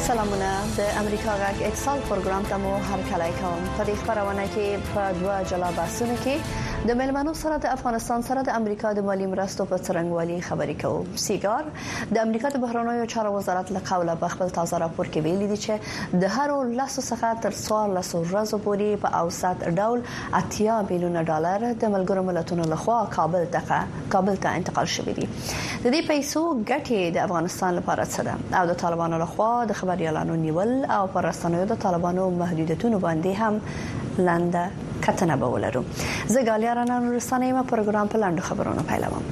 سلامونه د امریکا غږ اکسال پروګرام ته مو هرکلی کوم. په دې خبرونه کې په دوه جلا بحثونو کې د ملمنو سره د افغانستان سره د امریکا د مالی مرستو په څرنګوالي خبرې کوو. سیګار د امریکا د بهرنیو چارو وزارت له قوله په خپل تازه راپور کې ویلي دي چې د هر لاسو څخه تر 14 ورځې پورې په اوسط ډول 80 میلیون ډالر د ملګرو ملتونو لخوا کابل ته انتقال شوې دي. د دې پیسو ګټې د افغانستان لپاره څه ده او د طالبانو لخوا د خبريالانو نیول او پر رسنیو د طالبانو محدودیتونو باندې هم لنډه کتنه به ولرو. زه ګالیارانو رسنیو پروګرام په لاندې خبرونو پیلوم.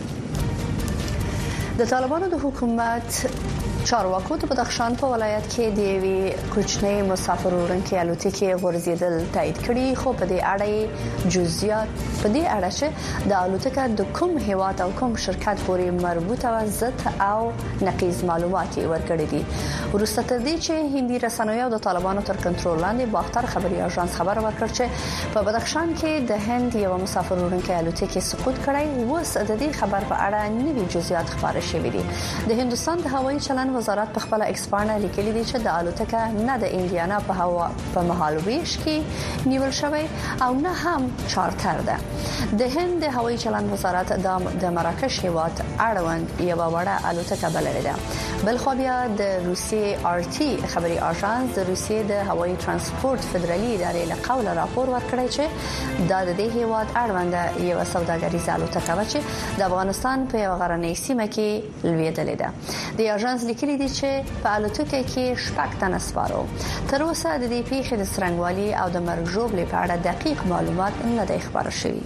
د طالبانو د حکومت چارواکو د بدخشان په ولایت کې د یوې کوچنۍ مسافر وړونکې الوتکې غورځیدل تایید کړي، خو په دې اړه جزئیات په دې اړه چې د الوتکې د کوم هیواد او کوم شرکت پورې مربوطه و ضد او نقیض معلومات ورکړي دي. وروسته تر دې چې هندي رسنیو د طالبانو تر کنټرول لاندې باختر خبري اژانس خبر ورکړ چې په بدخشان کې د هند یو مسافر وړونکې الوتکې سقوط کړی و. د دې خبر په اړه نوي جزئیات خبره شوې دي. د هندستان د هوایي چلند وزارت په خپل ایکسپانه لیکلي دي چې د الوتکه نه د انډیانا په مهالويش کې نیول شوی او نه هم چارتر ده. د هند هوایي چلند وزارت د مراکش هیواد اړوند یو وړه الوتکه بللې ده. بلخو بیا د روسیې آرتی خبري اژانس د روسیې د هوایي ترانسپورت فدرالي ادارې له قوله راپور ورکړی چې د دې هیواد اړوند یو سوداګریزه الوتکه و چې د افغانستان په یو غرنۍ سیمه کې لویدلې ده. د اژانس لیکلي دي چې په الوتکه کې شپږ تنه سپارو. تر اوسه د دې پیښې د څرنګوالي او د مرګ ژوبلې په اړه دقیق معلومات نه دي خبر شوي.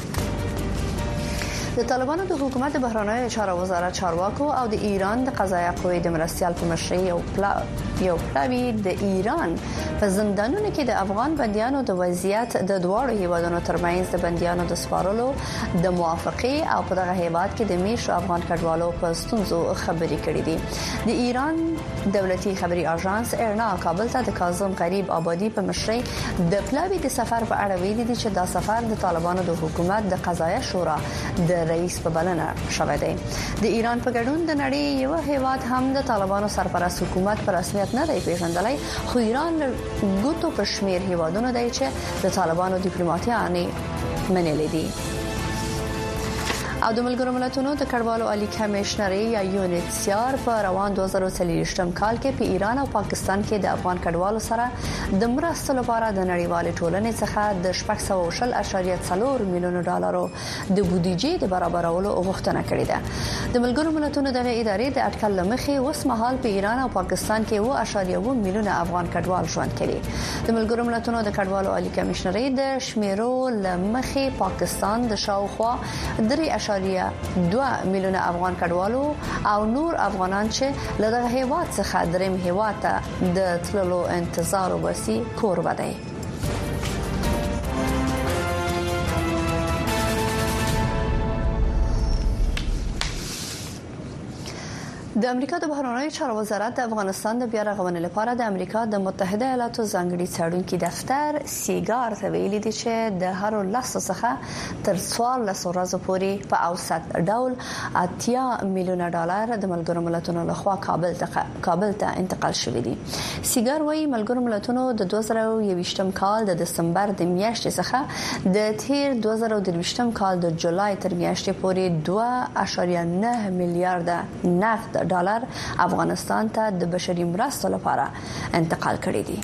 د طالبانو د حکومت بهرنیو چارو وزارت چارواکو او د ایران د قضایه قوې د مرستيال په مشرۍ یو پلاوی د ایران په زندانونو کې د افغان بنديانو د وضعیت د دواړو هیوادونو ترمنځ د بنديانو د سپارلو د موافقه او په دغه هیواد کې د میشو افغان کډوالو په ستونزو خبرې کړې دي. د ایران دولتي خبري اژانس ارنا کابل ته د کاظم غریب آبادی په مشرۍ د پلاوی د سفر په اړه ویلي دي چې دا سفر د طالبانو د حکومت د قضایه شورا د رئیس په بلنه شوی دی. د ایران په ګډون د نړۍ یو هیواد هم د طالبانو سرپرست حکومت پر رسمیت نه دی پیژندلای، خو ایران ګوتو په شمیر هیوادونو دی چې د طالبانو ډیپلوماټیان منلي دي. او د ملګرو ملتونو د کډوالو عالی کمشنري یا یونیسیار په روان 2023 کال کې په ایران او پاکستان کې د افغان کډوالو سره د مرستو لپاره د نړیوال ټولنې څخه د 6.4 میلیون ډالرو د بودیجې د برابرولو غوښتنه کړې ده. د ملګرو ملتونو د ادارې د اټکل لمخې اوس مهال په ایران او پاکستان کې 1.1 میلیون افغان کډوال ژوند کوي. د ملګرو ملتونو د کډوالو عالی کمشنري د شمیرو لمخې پاکستان د شاوخوا 3.2 میلیون افغان کډوالو او نور افغانان چې له دغه هیواد څخه دریم هیواد ته د تللو انتظار وباسي کوربه دي. د امریکا د بهرنیو چارو وزارت د افغانستان د بیا رغونې لپاره د امریکا د متحده ایالاتو ځانګړي څارونکي دفتر سیګار ته ویلي دي چې د هر لاسو څخه تر 14 ورځې پورې په اوسط ډول 80 میلیون ډالر د ملګرو ملتونو لخوا کابل ته انتقال شوې دي. سیګار وايي ملګرو ملتونو د 2021 کال د دسمبر د میاشتې څخه د تیر 2023 کال د جولای تر میاشتې پورې 2.9 میلیارډ نقد ډالر افغانستان ته د بشري مرستو لپاره انتقال کړي دي.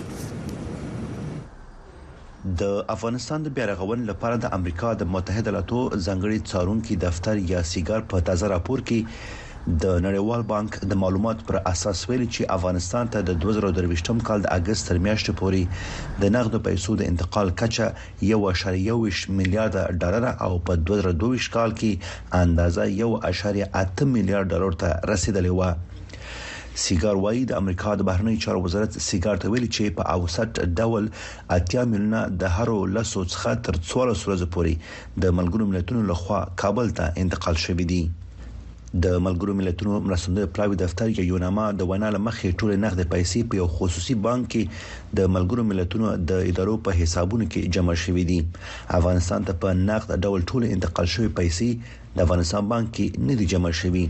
د افغانستان د بیا رغونې لپاره د امریکا د متحده ایالاتو ځانګړي څارونکي دفتر یا سیګار په تازه راپور کې د نړیوال بانک د معلومات پر اساس ویلي چې افغانستان ته د 2023 کال د اگست تر میاشتې پورې د نقدو پیسو د انتقال کچه 1.1 میلیارډ ډالر او په 2022 کال کې اندازه 1.8 میلیارډ ډالر ته رسیدلې و. سیګار وايي د امریکا د بهرنیو چارو وزارت سیګار ته ویلي چې په اوسط ډول 80 میلیونه د هرو لاسو څخه تر 14 ورځې پورې د ملګرو ملتونو لخوا کابل ته انتقال شوی دی. د ملګرو ملتونو مرستندوی پلاوی دفتر یا یوناما د وینا لمخې ټول نقد پیسې په یو خصوصي بانک کې د ملګرو ملتونو د ادارو په حسابونو کې جمع شوې دي. افغانستان ته په نقد ډول ټول انتقال شوی پیسې د افغانستان بانک کې نه دي جمع شوي.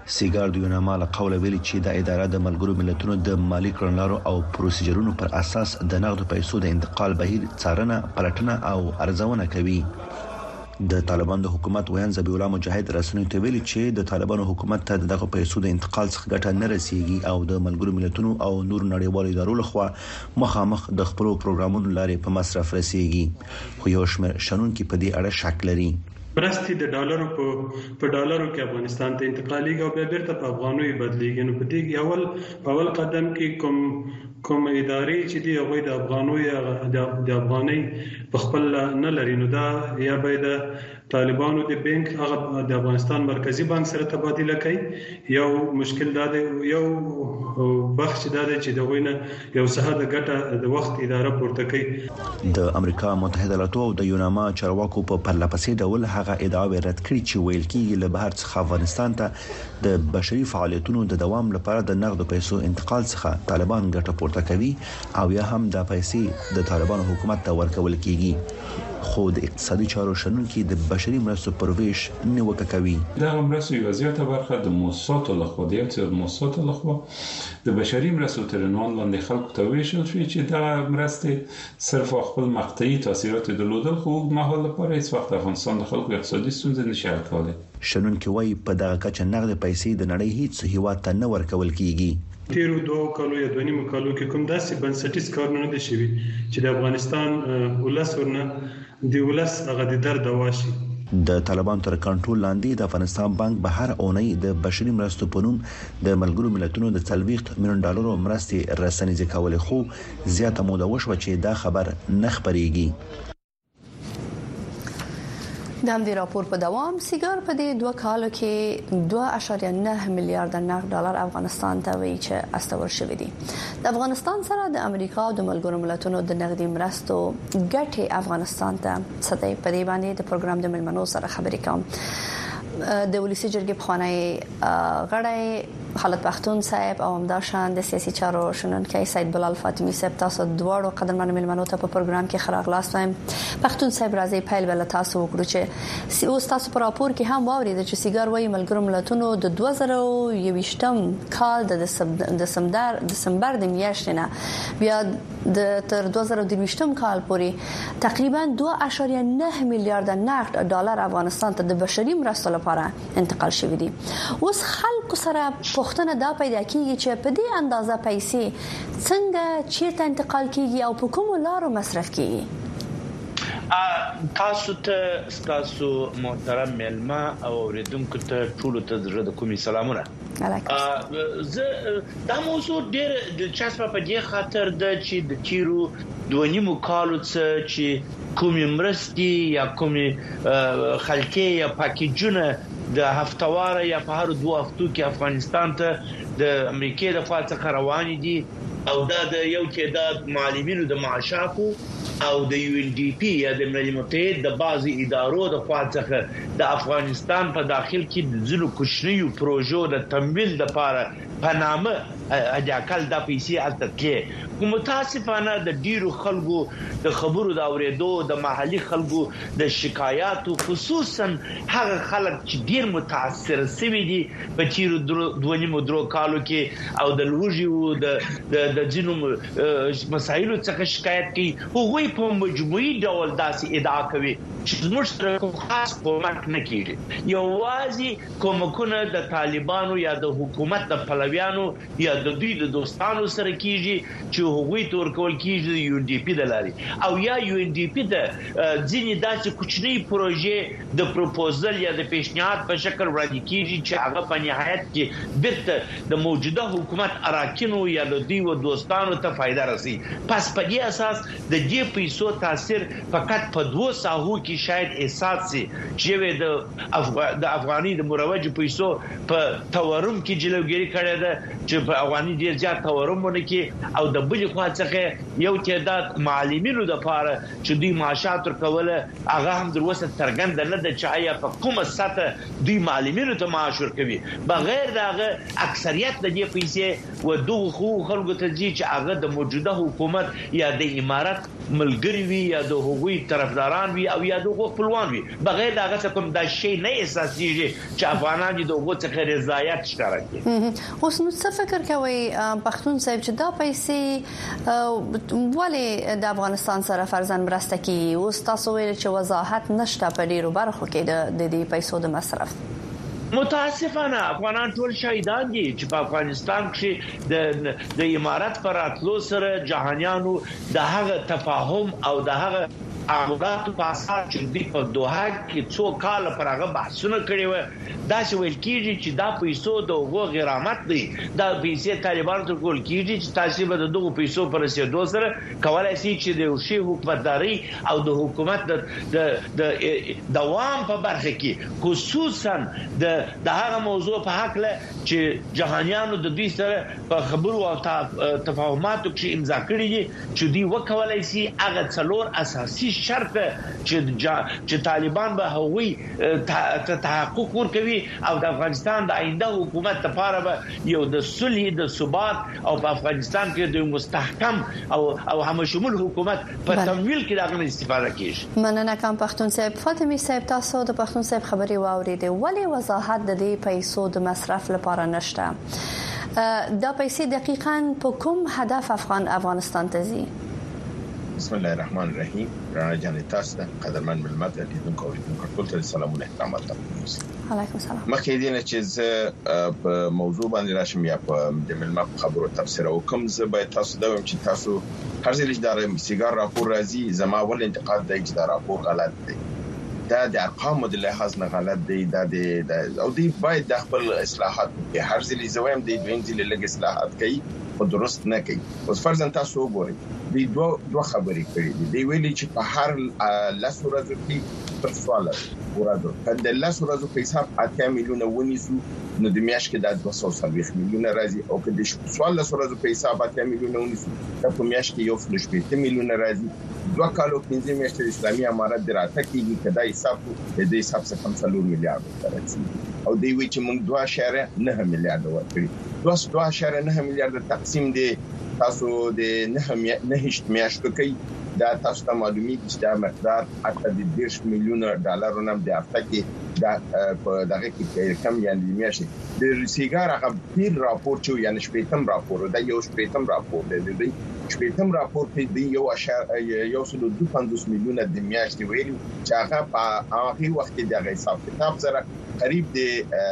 سیګار د یوناما له قوله ویلي چې د اداره د ملګرو ملتونو د مالی کړنلارو او پروسیجرونو پر اساس د نقد پیسو د انتقال بهیر څارنه پلټنه او ارزونه کوي. د طالبانو د حکومت ویان ذبیح الله مجاهد رسنیو ته ویلي چې د طالبانو حکومت ته دغه پیسو د انتقال څخه ګټه نه رسیږي او د ملګرو ملتونو او نور نړیوالو ادارو لخوا مخامخ د خپل پروګرامونو لارې په مصرف رسیږي. خو یو شمېر شنونکو په دې اړه شک لري. مرستې د ډالرو په ډالرو کې افغانستان ته انتقالېږي او بیا بیرته په افغانیو بدلېږي. نو په دې اول قدم کې کوم ادارې چې دی هغه د افغانیو د افغاني په خپل نه لري، نو دا یا به د طالبانو د بانک هغه د افغانستان مرکزی بانک سره تبادله کوي. یو مشکل دا دی، یو بخش دا دی چې دغه نه یو څه د ګټه د وخت اداره پورته کوي. د امریکا متحده ایالاتو او د یوناما چارواکو په پرلپسې ډول هغه ادعاوې رد کړې چې ویل کېږي له بهر څخه افغانستان ته د بشري فعالیتونو د دوام لپاره د نقد پیسو انتقال څخه طالبان ګټه پورته کوي او یا هم د پیسې د طالبانو حکومت ته ورکول کېږي. خو د اقتصادي چارو شنونکي د بشري مرستو پرویش نیوکه کوي. دا مرستو یو زیاته برخه د موسساتو لخوا د یو موسساتو لخوا د بشري مرستو تر عنوان لاندې خلکو ته ویشل شوی چې دا مرستې صرف خپل مقطعي تاثیرات درلودل، خو مهال لپاره هیڅ وخت افغانستان د خلکو اقتصادي ستونزې نشي حل کولای. شنونکي وايي په دغه کچه نقد پیسې د نړۍ هیڅ هیواد ته نه ورکول کیږي. تیرو 2 کالو یا 2.5 کالو کې کوم داسې بنسټیز کارونه دي شوي چې د افغانستان ولسورنه دی ولس هغه د درد واشي. د طالبان تر کنټرول لاندې د افغانستان بانک به هر اونۍ د بشري مرستو په نوم د ملګرو ملتونو د 40 میلیون ډالرو مرستې رسنیز کولې، خو زیاته موده وشوه چې دا خبر نه خبريږي. د همدې راپور په دوام سیګار په دې 2 کالو کې 2.9 میلیارډ نقد ډالر افغانستان ته وی چې استول شوې دي. د افغانستان سره د امریکا او د ملګرو ملتونو د نقدي مرستو ګټه افغانستان ته ستې په دې باندې د پروګرام د ملمنو سره خبرې کوم. د ولسی جرګې بخوانی غړی خالد پختون صاحب او همداشان د سیاسي چارو شنونکي سید بلال فاطمی صاحب تاسو دواړو قدرمن ملمنو ته په پروګرام کې خراغلاست وایم. پختون صاحب راځي پیل بل تاسو وکړو چې اوس تاسو په راپور کې هم واورید چې سیګار وایي ملګرو ملتونو د 2021م کال د دسمبر د میاشتې نه بیا د تر 2023م کال پورې تقریبا 2.9 میلیارډ نقد ډالر افغانستان ته د بشري مرستو لپاره انتقال شوی دي. اوس خلکو سره پښتنه دا پیدا کیږي چې په دې اندازه پیسې څنګه چیرته انتقال کیږي او په کومو لارو مصرف کیږي. تاسو ته محترم ملما او اوریدونکو ته ټول ته د کومي سلامونه. زه دا موضوع ډېر دلچسپه په دې خاطر ده چې د تیرو 2.5 کالو څخه چې کومي مرستې یا کومي خلکي یا پاکیجونه د هفتواره یا په هر 2 هفتو کې افغانستان ته د امریکای د خوا څخه روان دي او دا د یو تعداد معلمینو د معاشاتو او د UNDP یا د ملل متحد د بعضي ادارو د خوا څخه د افغانستان په داخل کې د ځلو کوچنیو پروژو د تمویل لپاره په نامه اجاکل د پیسې التکه. متاسفانه د ډیرو خلکو د خبرو د اوریدو د محلي خلکو د شکایاتو خصوصا هغه خلک چې ډیر متاثر شوي دي په تیرو 2.5 کالو کې او د لوژیو د جنوم مسایلو څخه شکایت کوي. هغوی په مجموعي ډول داسې ادعا کوي چې زموږ سره کوم خاص کومک نه کیږي. یوازې کومکونه د طالبانو یا د حکومت د پلویانو یا د دوی د دوستانو سره کیږي چې هغوی تور کول کیږي د UNDP د لارې او یا UNDP د ځینې داسې کوچنی پروژې د پروپوزل یا د پیشنهاد په شکل وړاندې کیږي چې هغه په نهایت کې بیرته د موجوده حکومت اراکینو یا د دوی و دوستانو ته فائدہ رسي. پس په دې اساس د دې پیسو تاثیر فقط په 2 ساحو کې شاید احساس سي چې د افغاني د مروج پیسو په تورم کې جلوګیری کړی ده چې په افغاني ډیر زیات تورمونه کې او د بل خوا څخه یو تعداد معلمینو د لپاره چې دوی معاشات ورکوله هغه هم دروسه ترګند نه د چایا په کومه سطح دوی معلمینو ته معاش ورکوي بغیر دغه اکثریت د دې پیسې و دوه خو خلکو ته چې هغه د موجوده حکومت یا د امارات ملګری وي یا د هغوی طرفداران وي او یا د خپلوان وي بغیر دغه کوم د شی نه اساسي چې افغانان د هغو څخه رضایت شکارکي اوس نو څه فکر کوي پښتون صاحب چې دا پیسې ولې د افغانستان سره فرضاً مرسته کوي او تاسو ویل چې وضاحت نشته په ډیرو برخو کې د دې پیسو د مصرف متاسفانه افغانان ټول شهیدان دي چې په افغانستان کې د امارات پر اتلو سره جهانيانو د هغه تفاهم او د هغه عملات په اساس چې د په دوحه کې څو کال پر هغه بحثونه کړي و دا چې ویل کیږي چې دا پیسو د هغو غرامت دي دا پیسې طالبانو ته کول کیږي چې تاسو به د دغو پیسو پر رسیدو سره کولای شي چې د شی حکومتداري او د حکومت د دوام په برخه کې خصوصا د هغه موضوع په حق له چې جهانيانو د دوی سره په خبرو او تفاهماتو کې امضا کړي دي چې دوی وکولای شي هغه څلور اساسي شرط چې طالبان به هغوی تحقق ورکوي او د افغانستان د آینده حکومت لپاره به یو د صلح د ثبات او په افغانستان کې د مستحکم او همشمول حکومت په تمویل کې دغه استفاده کیږي مننه کوم پښتون صاحب فاطمه صاحب تاسو د پښتون صاحب خبري واوریدې ولی وضاحت د دې پیسو د مصرف لپاره نشته دا پیسې دقیقاً په کوم هدف افغانستان ته ځي بسم الله الرحمن الرحیم رانا جان تاسو ته قدرمن ملت لیدونکو اوریدونکو ټول ته سلامونه احترامات علیکم السلام مخکې دې نه چې زه په موضوع باندې راشم یا په د ملت خبرو تفسیر وکم زه باید تاسو ته وایم چې تاسو هر ځل چې دا سیګار راپور راځي زما ول انتقاد دی چې دا راپور غلط دی دا د ارقامو د لحاظ نه غلط دی دا او دی باید د خپل اصلاحات کې هر ځل زویم دی دویم ځل لږ اصلاحات کوي او درست نه کوي اوس فرضاً تاسو وګورئ دی دوه خبرې کړې دي ویلي چې په هر لاسو ورځو کې پر سوال ورادو د لاسو ورځو په حساب 8 میلیونه ونیسو نو د میاشت کې د 240 میلیونه راځي او که د سوال لاسو ورځو په حساب 8 میلیونه ونیسو د په میاشت کې 1.8 میلیونه راځي 2 کالو 15 میاشتې اسلامي امارات دراته کېږي کدا حساب د دې حساب څخه 5 میلیارډ راځي او دی وی چې موږ 2.9 میلیارډ ورکړي 2.9 میلیارډ تقسیم دي تاسو د نه میاشتو کې دا تاسو ته معلومیږي چې دا مقدار حتی د 10 میلیونه ډالرونو هم د هفته کې دا په دغه کې کم یعنی میاشتې د سیګار هغه پیر راپور چې یعنی شپږم راپور دا یو شپږم راپور دی شپږم راپور کې دی یو 1.25 میلیونه د میاشتې ویلو چې هغه په هغه وخت کې د حساب کتاب سره قریب دی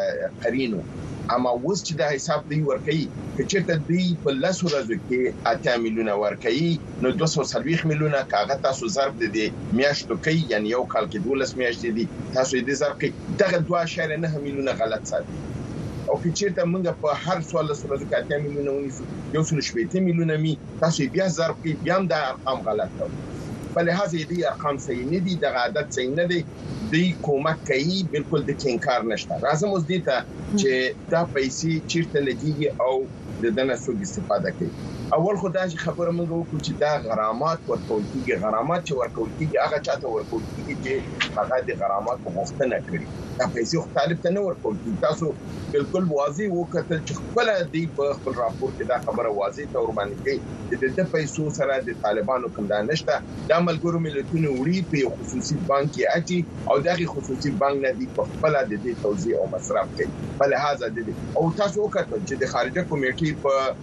قرینو اما اوس چې د حساب دی ورکړي چې چېرته دی په لاسو ورځو کې 8 میلیونه ورکړي نو 240 میلیونه کاغه تاسو ضرب دي میاشتو کې یعنی یو کال کې 12 میاشتې دي تاسو دې ضرب کې دغه 2.9 میلیونه غلط ساتي او چې چېرته موږ په هر سوال لاسو ورځو کې 8 میلیونه ونیسو یو 180 میلیونه می تاسو بیا ضرب کې بیا هم د ارقام غلط کوي په لحاظ دې ارقام صحیح نه دي د عادت صحیح نه دي د کومک کوي بالکل د کینکار نشته راځم اوس دې ته چې دا پیسې چیرته لګيږي او د دنه سوق استفاده کوي اول خدای خبره موږ وکړو چې دا غرامات ورکول کیږي غرامات چې ورکول کیږي هغه چاته ورکول کیږي چې هغه د غرامات په غوښتنه کړي دا پیسې مختلف ته نه ورکول کیږي تاسو بالکل واضح وکړل چې خپل دی په خپل راپور کې دا خبره واضح تور باندې کوي د پیسو سره د طالبانو کوم دا نشته د ملګرو ملتونو وړي په خصوصي بانک کې اچي او دغه خصوصي بانک نه دی په خپل د دې توزیع او مصرف کوي په لحاظ د او تاسو وکړل چې د خارجه کمیټې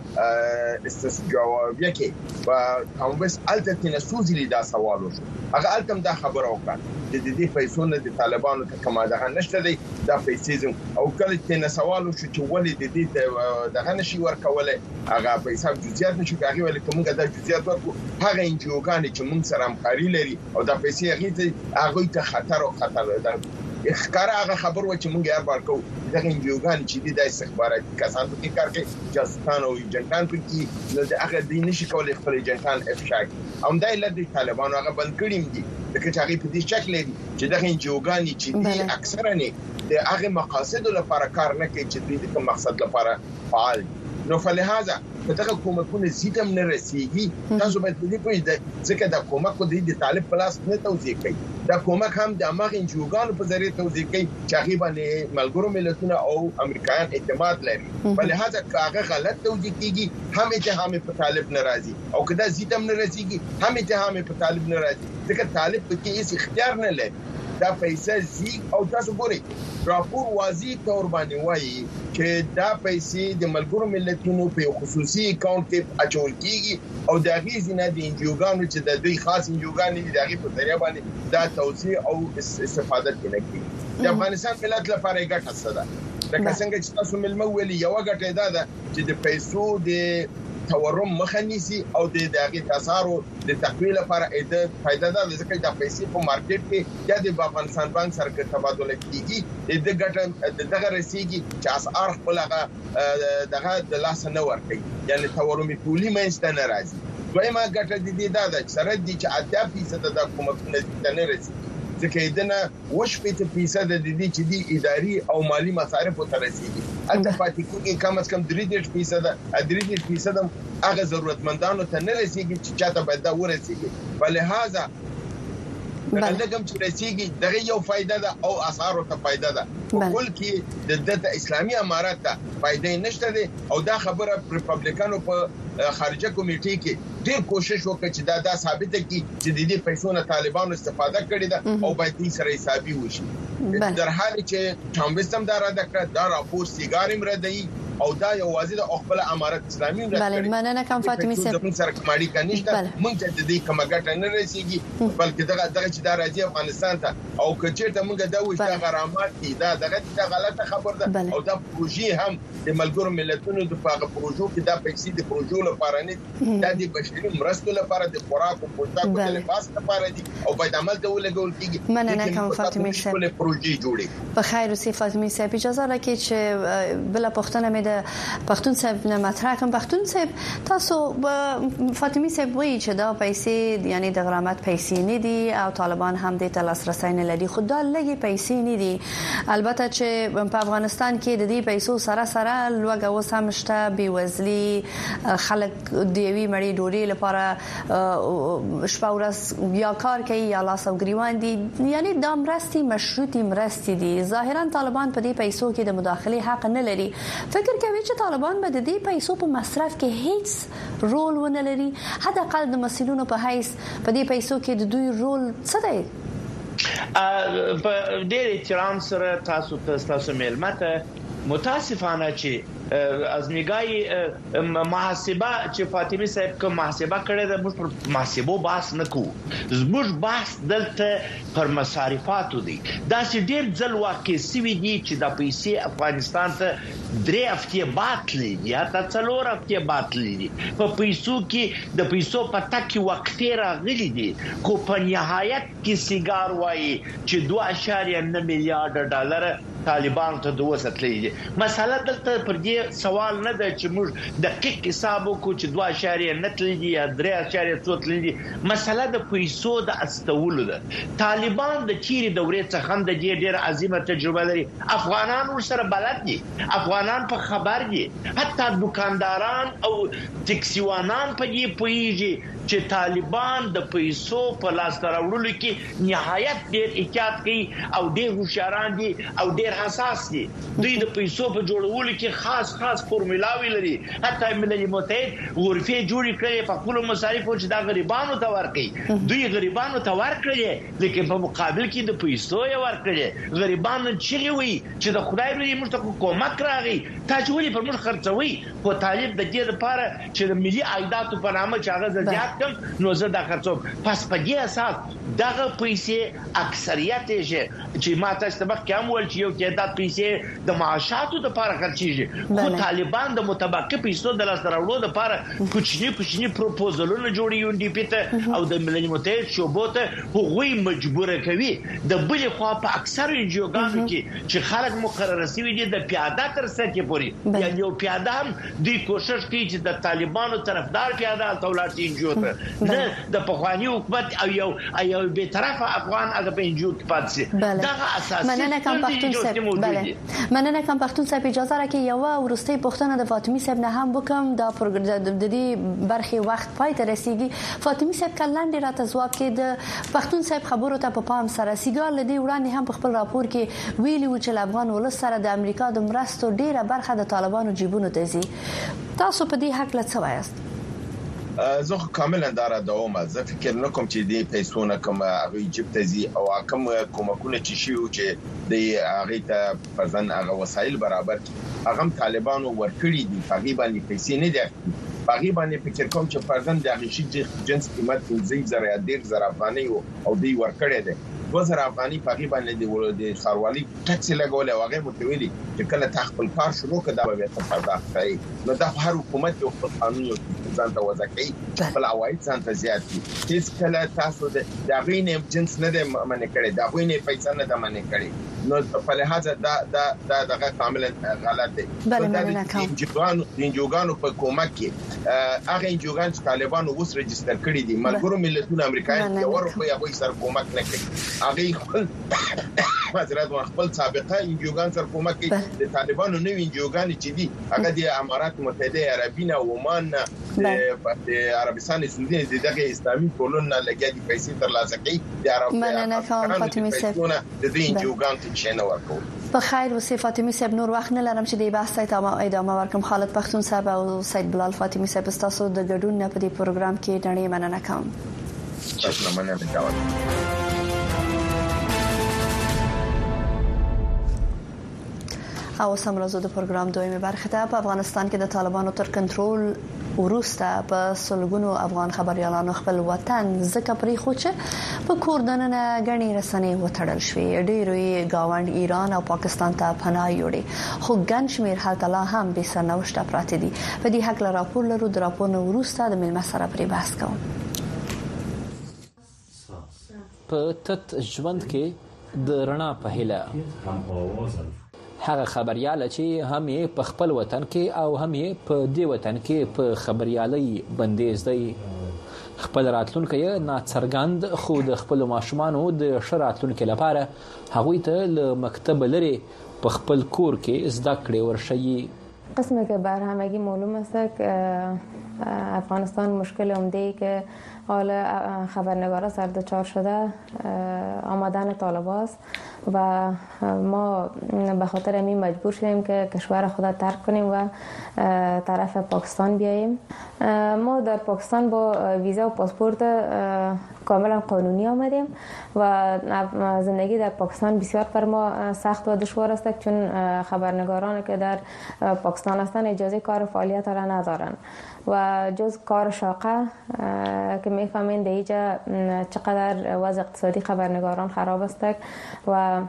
په جواب یې په کانګرس الټه نسوزي دا سوال وشو هغه الټم دا خبره وکړه د دې پیسو نه د طالبانو ته کومه دغه نشته دی دا پیسې او کله چې سوال وشو چې ولې د دې دغه نشي ورکول هغه پیسې جزئیات نشي کوي ولې کومه دا جزئیات ورکو هغه انجوګان چې موږ سره همکاري لري او دا پیسې هغه ته خطر او خطر ده ښکار هغه خبر و چې موږ یې ورکو دغه انجوګان چې د استخباراتي کسانو کې کار کوي جاسوسان او ایجنټان پکې نو د هغه د نشي کولای خپل ایجنټان افشا کوي هم دا لدی طالبانو هغه بند کړیم دي د کچاري په دې شکل دي چې دغه انجوګان چې دي اکثرا نه د هغه مقاصد لپاره کار نه کوي چې د کوم مقصد لپاره فعال نو فلهذا دغه کومکونه زیاتم نه رسیږي تاسو باید دې کوی ځکه دا کومک د طالب پلاس نه توزیع کوي دا کومک هم د امغه انجوګانو په ذریعہ توزیع کوي چې هغه باندې ملګرو ملتونو او امریکایان اعتماد لري فلهذا هغه غلط توزیع کیږي هم اتهام په طالب ناراضي او کدا زیاتم نه رسیږي هم اتهام په طالب ناراضي ځکه طالب په کې هیڅ اختیار نه لري دا پیسې زی او تاسو ګورئ راپور واضح تور باندې وایي چې دا پیسې د ملګرو ملتونو په خصوصي اکاونټ کې اچول کیږي او د هغې ځینې د انجیوګانو چې د دوی خاص انجیوګانې دي د هغې په ذریعه باندې دا توزیع او استفاده کیږي د افغانستان ملت لپاره ګټه څه ده لکه څنګه چې تاسو ملمو ویلي یو ګټه ده چې د پیسو د تورم مخنیسي او د دغه تاسارو د تقویل لپاره د فائدہ ده ځکه چې د پیسې په مارکیټ کې یا د افغانستان بانک سره تبادله کیږي د ګټه دغه رسیږي چې اسعار خپلغه دغه د لاس نه ورکړي یعنی تورم پولی مېنسته نه راځي دویمه ګټه د دې ده چې سره دي چې 80% د کومه نه رسیږي ځکه دنه وشپته فیصد د دې چې دی اداري او مالی مصارف ته رسیدي البته پاتې کېږي کم از کم 3% هغه ضرورتمندانو ته نه رسیږي چې چاته باید دا ورسیږي ولهذا لګم چې رسیږي دغه یو فائدہ ده او اسعارو ته فائدہ ده ټول کې د اسلامي امارات ته فائدې نشته دي او دا خبره ریپبلیکانو په خارجه کمیټې کې ډېر کوشش وکړي چې دا ثابت کړي چې د دې پیسو نه طالبانو استفاده کړې ده او باید یې سره حسابي وشي در حال چې چامبستم دا را دکړه دا راپور سیګارم ردی او دا یو واضح د خپل امارت اسلامي بله مننه کوم فاطمه صاحب د سره کمالي کنيشته مونږ ته د دې کومه ګټه نه رسیږي بلکې دغه چې دا راځي افغانستان ته او کچېرته مونږ دا وښه غرامات دي دا غلطه خبر ده او دا پروژې هم د ملګرو ملتونو د هغه پروژو کې دا پیسې د پروژو لپاره نه دا د بشري مرستو لپاره د خوراک او پوشاک او لباس لپاره دي او باید عمل ته ولګول کیږي مننه کوم فاطمه صاحب پروژې جوړي په خیر اوسې فاطمه صاحب اجازه راکړئ چې بل پښتنه مې د پښتون صاحب نه مطرح کوم پښتون صاحب تاسو فاطمه صاحب وایي چې دا پیسې یعنی د غرامت پیسې نه دي او طالبان هم د تلاسرسي نه لري خو دا لګي پیسې نه دي البته چې په افغانستان کې د دې پیسو سره لوګه وسامشته بيوزلي خلک دیوي مړی ډوډۍ لپاره شپه ورځ یا کار کوي یا لاس او ګریوان دي یعنی دا مرستي مشروطي مرستي دي ظاهرا طالبان په دې پیسو کې د مداخله حق نه لري فکر کوي چې طالبان به د دې پیسو په مصرف کې هیڅ رول ونه لري حتی اقل د مسؤلینو په حیث په دې پیسو کې د دوی رول څه دی په ډېر احترام سره تاسو ملمته متاسفانه چې از نگاه محاسبه چې فاطمه صاحب کوم محاسبه کړې ده موږ پر محاسبو بحث نکو زموږ بحث دلته پر مصارفاتو دي دا چې ډېر ځل واقع سوي دي چې د پیسې افغانستان ته 3 هفتې باطلې یا تا 4 هفتې باطلې دي په پیسو کې د پیسو پټه کې وقفه راغلي دي کو په نهایت کې سیګار وایي چې 2.9 میلیارډ ډالر طالبان ته دوساتلې دي مسله دلته پر دې سوال نه ده چې موږ دقیق حساب وکړو چې 2.9 تللی دي یا 3.4 تللی دي مسله د پیسو د استولو ده طالبان د چیرې دورې څخه هم د ډېر عظیمه تجربه لري افغانان ورسره بلد دي افغانان په خبر دي حتی دکانداران او ټیکسیوانان په دې پوهیږي چې طالبان د پیسو په لاس راوړلو کې نهایت ډېر احتیاط کوي او ډېر هوښیاران دي او ډېر حساس دي دوی د پیسو په جوړولو کې خاص فورمولاوي لري حتی ملل متحد غرفه جوړې کړې په خپل مصارفو چې دا غریبانو ته ورکړي دوی غریبانو ته ورکړي لیکن په مقابل کې د پیسو یې ورکړي غریبانو چې وي چې د خدای دې موږ ته کومک راغی تاسو ولې پر موږ خرڅوي خو طالب د دې لپاره چې د ملي عایداتو په نامه چې هغه زیات کم نو زه دا خرڅوم پس په دې اساس دغه پیسې اکثریت چې ما تاسو ته کوم ول چې یو کې دا پیسې د معاشاتو لپاره خرڅيږي خو طالبان د متبقي پیسو د لاس راوړلو لپاره کوچني پروپوزلونه جوړي یو دی پته او د ملل متحد شوبوته هغوی مجبور کوي د بل خوا په اکثر انجیوګانو کې چې خلک مقرره سوي دي د پیاده تر سکه پوري یعنی یو پیاده هم د کوشش کوي چې د طالبانو طرفدار پیاده تولات انجیو ته کړ نه د پخوانی حکومت او یو به طرفه افغان هغه په انجو کې پاتې دا اساسي مننه کوم پښتون صاحب بله مننه کوم پښتون صاحب اجازه راکړئ یو ورستي پښتنه د فاطمی صاحب نه هم وکم دا پروګرام د دې برخي وخت پای ته رسیدي فاطمی صاحب کلاندې راته ځواب کې د پښتون صاحب خبرو ته په پام سره سیګار لدی وړاندې هم په خپل راپور کې ویلي و چې افغان ولس سره د امریکا د مرستو ډیره برخه د طالبانو جیبونو ته ځي تاسو په دې حق له څه وایاست زه کاملا دار دوام زه فکر نکوم چې دې پیسو نه کوم هغه ایجپت زی او کوم کومکونه چې شیو چې د هغه ته فرزن هغه وسایل برابر هغه طالبانو ورکړي دي هغه باندې پیسې نه دي هغه باندې فکر کوم چې فرزن د هغه شي جنس قیمت 1.1 افغاني او دی ورکړي دي 2000 افغاني پاګي باندې د خاروالي ټکس لګول او هغه متویلي چې کله تخپل کار شروع کړه دا به تفاده کوي نو د هر حکومت یو قانون یو ځان ته وځي خپل عواید ځان ته زیات دي هیڅ کله تاسو د غوینې جنس نه د منې کړي د غوینې پیسې نه د منې کړي نو په لحاظ دا دغه کاملا غلط دی د انجوګانو په کومک کې هغه انجوګان چې طالبانو اوس ريجستر کړي دي ملګرو ملتونو امریکایي یو ورکو هغه سره کومک نه کوي هغه خپل حضرت خپل سابقه انجوګان سره کومک کوي د طالبانو نوې انجوګان چې دي هغه د امارات متحده عربین او عمان د عربستان سعودي دغه اسلامي ټولنه لګیا دي پیسې ترلاسه کوي د عرب مننه کوم فاطمی صاحب د دې انجوګان ته شنه ورکول په خیر وسی فاطمی صاحب نور وخت نه لرم چې د بحث ته ادامه ورکوم خالد پښتون صاحب او سید بلال فاطمی صاحب تاسو د ګډون نه په دې پروګرام کې ډېر مننه کوم تاسو مننه کوم او سمرازو د پروګرام دویمه برخه ته په افغانستان کې د طالبانو تر کنټرول وروسته په سلګونو افغان خبريالانو خپل وطن زکه پرې خوچه په کوردننه غني رسنۍ وټړل شوې ډېروي گاوند ایران او پاکستان ته پناه یوړي خو ګن شمیر حالت لا هم به سرنوشت پراته دي په دې حق راپور لرو د راپور نو وروسته د ملما سره پرې بحث کوم په تت ژوند کې د رڼا په هله هغه خبريال چې هم یې په خپل وطن کې او هم یې په دې وطن کې په خبريالي بندیز دی خپل راتلونکي ناڅرګند خو د خپل ماشومانو د شراتلونکو لپاره هغوی ته له مکتب لري په خپل کور کې زده کړې ورشي قسمه که بر همگی معلوم است که افغانستان مشکل عمده‌ای که حال خبرنگارا سر دچار شده آمدن طالبان است و ما به خاطر همین مجبور شدیم که کشور خود ترک کنیم و طرف پاکستان بیاییم ما در پاکستان با ویزا و پاسپورت کاملا قانونی آمدیم و زندگی در پاکستان بسیار بر ما سخت و دشوار است چون خبرنگاران که در پاکستان هستند اجازه کار و فعالیت را ندارند و جز کار شاقه که میفهمین در اینجا چقدر وضع اقتصادی خبرنگاران خراب است و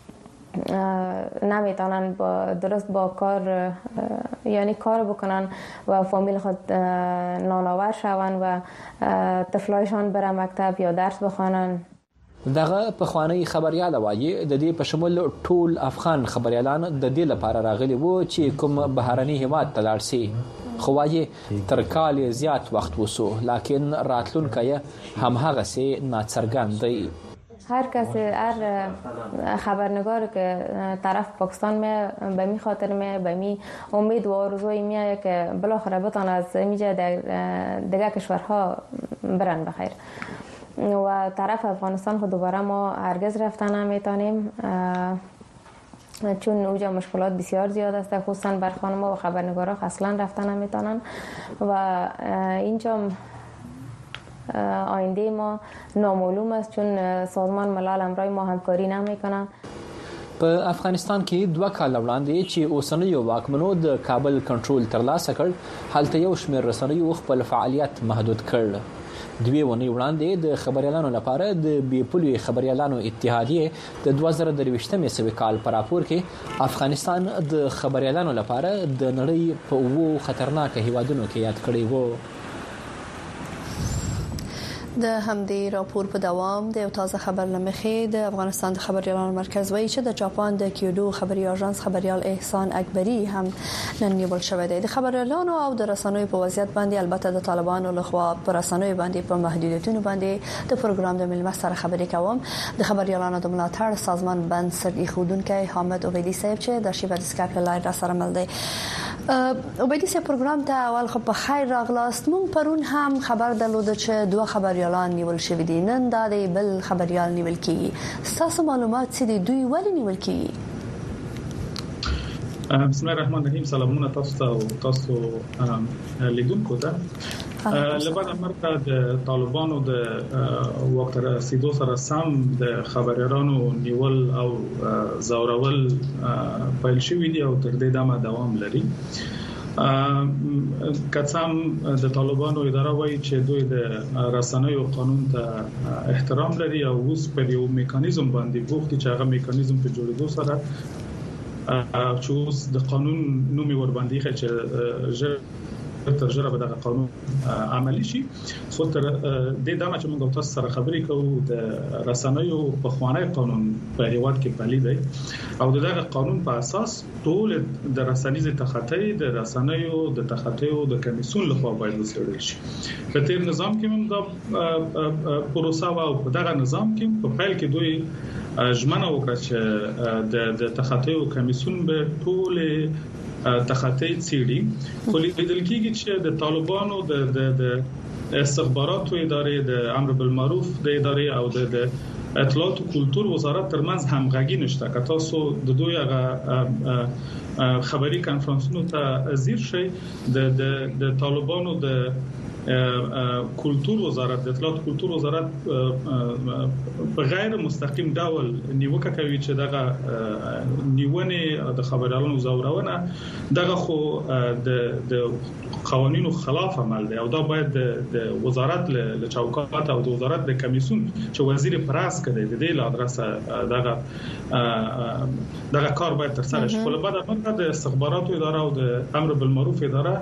نمیتونن درست با کار یعنی کار بکنن و فامیل خود نانآور شوند و طفلایشان بره مکتب یا درس بخوانن دغه پخوانی خبريال وایي د دې په شمول ټول افغان خبريالان د دې لپاره راغلي وو چې کوم بهرني هیواد ته لاړ شي خو وایي تر کال زیات وخت وسو لکن راتلونکي هم هغه سي ناڅرګند دی هر کسی هر خبرنگار که طرف پاکستان می به می خاطر می به می امید و آرزوی میایه که بالاخره بتونه از اینجا دیگه کشورها برن بخیر و طرف افغانستان خود دوباره ما هرگز رفتن نمیتونیم چون اونجا مشکلات بسیار زیاد است خصوصا بر خانم‌ها و خبرنگارا اصلا رفتن نمیتونن و اینجا آینده ما نامعلوم است چون سازمان ملل امرای ما همکاری نمیکنه په افغانستان کې 2 کال وړاندې چې اوسنیو واکمنو د کابل کنټرول ترلاسه کړ هلته یو شمېر رسنیو خپل فعالیت محدود کړ 2 ونې وړاندې د خبريالانو لپاره د بیپولي خبريالانو اتحادیه د 2023 سوي کال پر راپور کې افغانستان د خبريالانو لپاره د نړۍ په 2 خطرناک هیوادونو کې یاد کړی وو د همدې راپور په دوام د یو تازه خبر لمخې د افغانستان د خبريالانو مرکز وایي چې د جاپان د کیوډو خبري اژانس خبريال احسان اکبری هم نن نیول شوی دی. د خبريالانو او د رسنیو په وضعیت باندې البته د طالبانو لخوا پر رسنیو باندې په محدودیتونو باندې د پروګرام د ملمه سره خبرې کوم. د خبريالانو د ملاتړ سازمان بنسټ ایښودونکي حامد عبیدی صاحب چې د شیبه د سکایپ لایو را سره مل دی. عبیدی صاحب پروګرام ته اول خو په خیر راغلاست. مون پرون هم خبر درلود چې دوه خبريالان نیول شوی دي. نن دا د بل خبريال نیول کیږي. تاسو معلومات څه دي دوی ولې نیول کیږي؟ بسم الله الرحمن الرحیم. سلامونه تاسو ته او تاسو لیدونکو ته. لبنان مرکه د طالبانو د وخت رسیدو سره سم د خبريالانو نیول او زورول پیل شوی دي او تر دې دمه دوام لري. کڅام د طالبانو اداره وایي چې دوی د رسنیو قانون ته احترام لري او اوس په یو میکانیزم باندې بوختي چې هغه میکانیزم په جوړېدو سره چې اوس د قانون نومي ور باندې چې تر ژره به د قانون عملی شي. خو تر دې دمه چې موږ تاسو سره خبرې کوو د رسنیو په خوانی قانون په هیواد کې پلي دی او دغه قانون په اساس ټول د رسنیز تخطی د رسنیو د تخطیو د کمیسیون لخوا باید وڅېړل شي. په تیر نظام کې موږ د پروسه او په دغه نظام کې په پیل کې دوی ژمنه وکړه چې د تخطیو کمیسیون به ټول تخطی څېړي. خو لیدل کېږي چې د طالبانو د استخباراتو ادارې د امر بالمعروف د ادارې او د اطلاعات او کلتور وزارت ترمنځ همغږي نشته. که تاسو د دوی هغه خبري کانفرنسونو ته ځیر شئ د طالبانو د کلتور وزارت د اطلاعات کلتور وزارت په غیر مستقیم ډول نیوکه کوي چې دغه نیونه د خبريالانو زورونه دغه خو د قوانینو خلاف عمل دی او دا باید د وزارت له چوکاټ او د وزارت د کمیسیون چې وزیر پراس کړي د دې لادرسه دغه کار باید تر سره شي. په لبا د استخباراتو اداره او د امر بالمعروف اداره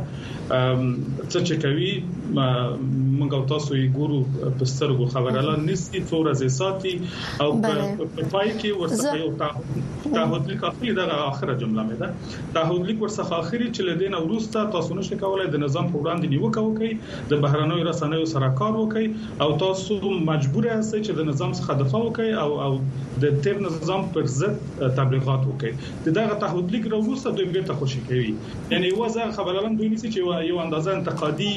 څه چې کوي موږ تاسو یې ګورو په سترګو خبريالان نسي څو ورځې ساتي او په پای کې ورڅخه یو تعهد لیک اخلي. دغه اخره جمله مې ده تعهد لیک ورڅخه اخري چې لدین وروسته تاسو نشئ کولای د نظام په وړاندې نیوکه وکړي د بهرنیو رسنیو سره کار وکړي او تاسو مجبور یاست چې د نظام څخه دفاع وکړي او د تیر نظام پر ضد تبلیغات وکړي. دغه تعهد لیک وروسته دوی بیرته خوشی کوي. یعنی وزه خبريالان دوی نسي چې یو اندازه انتقادي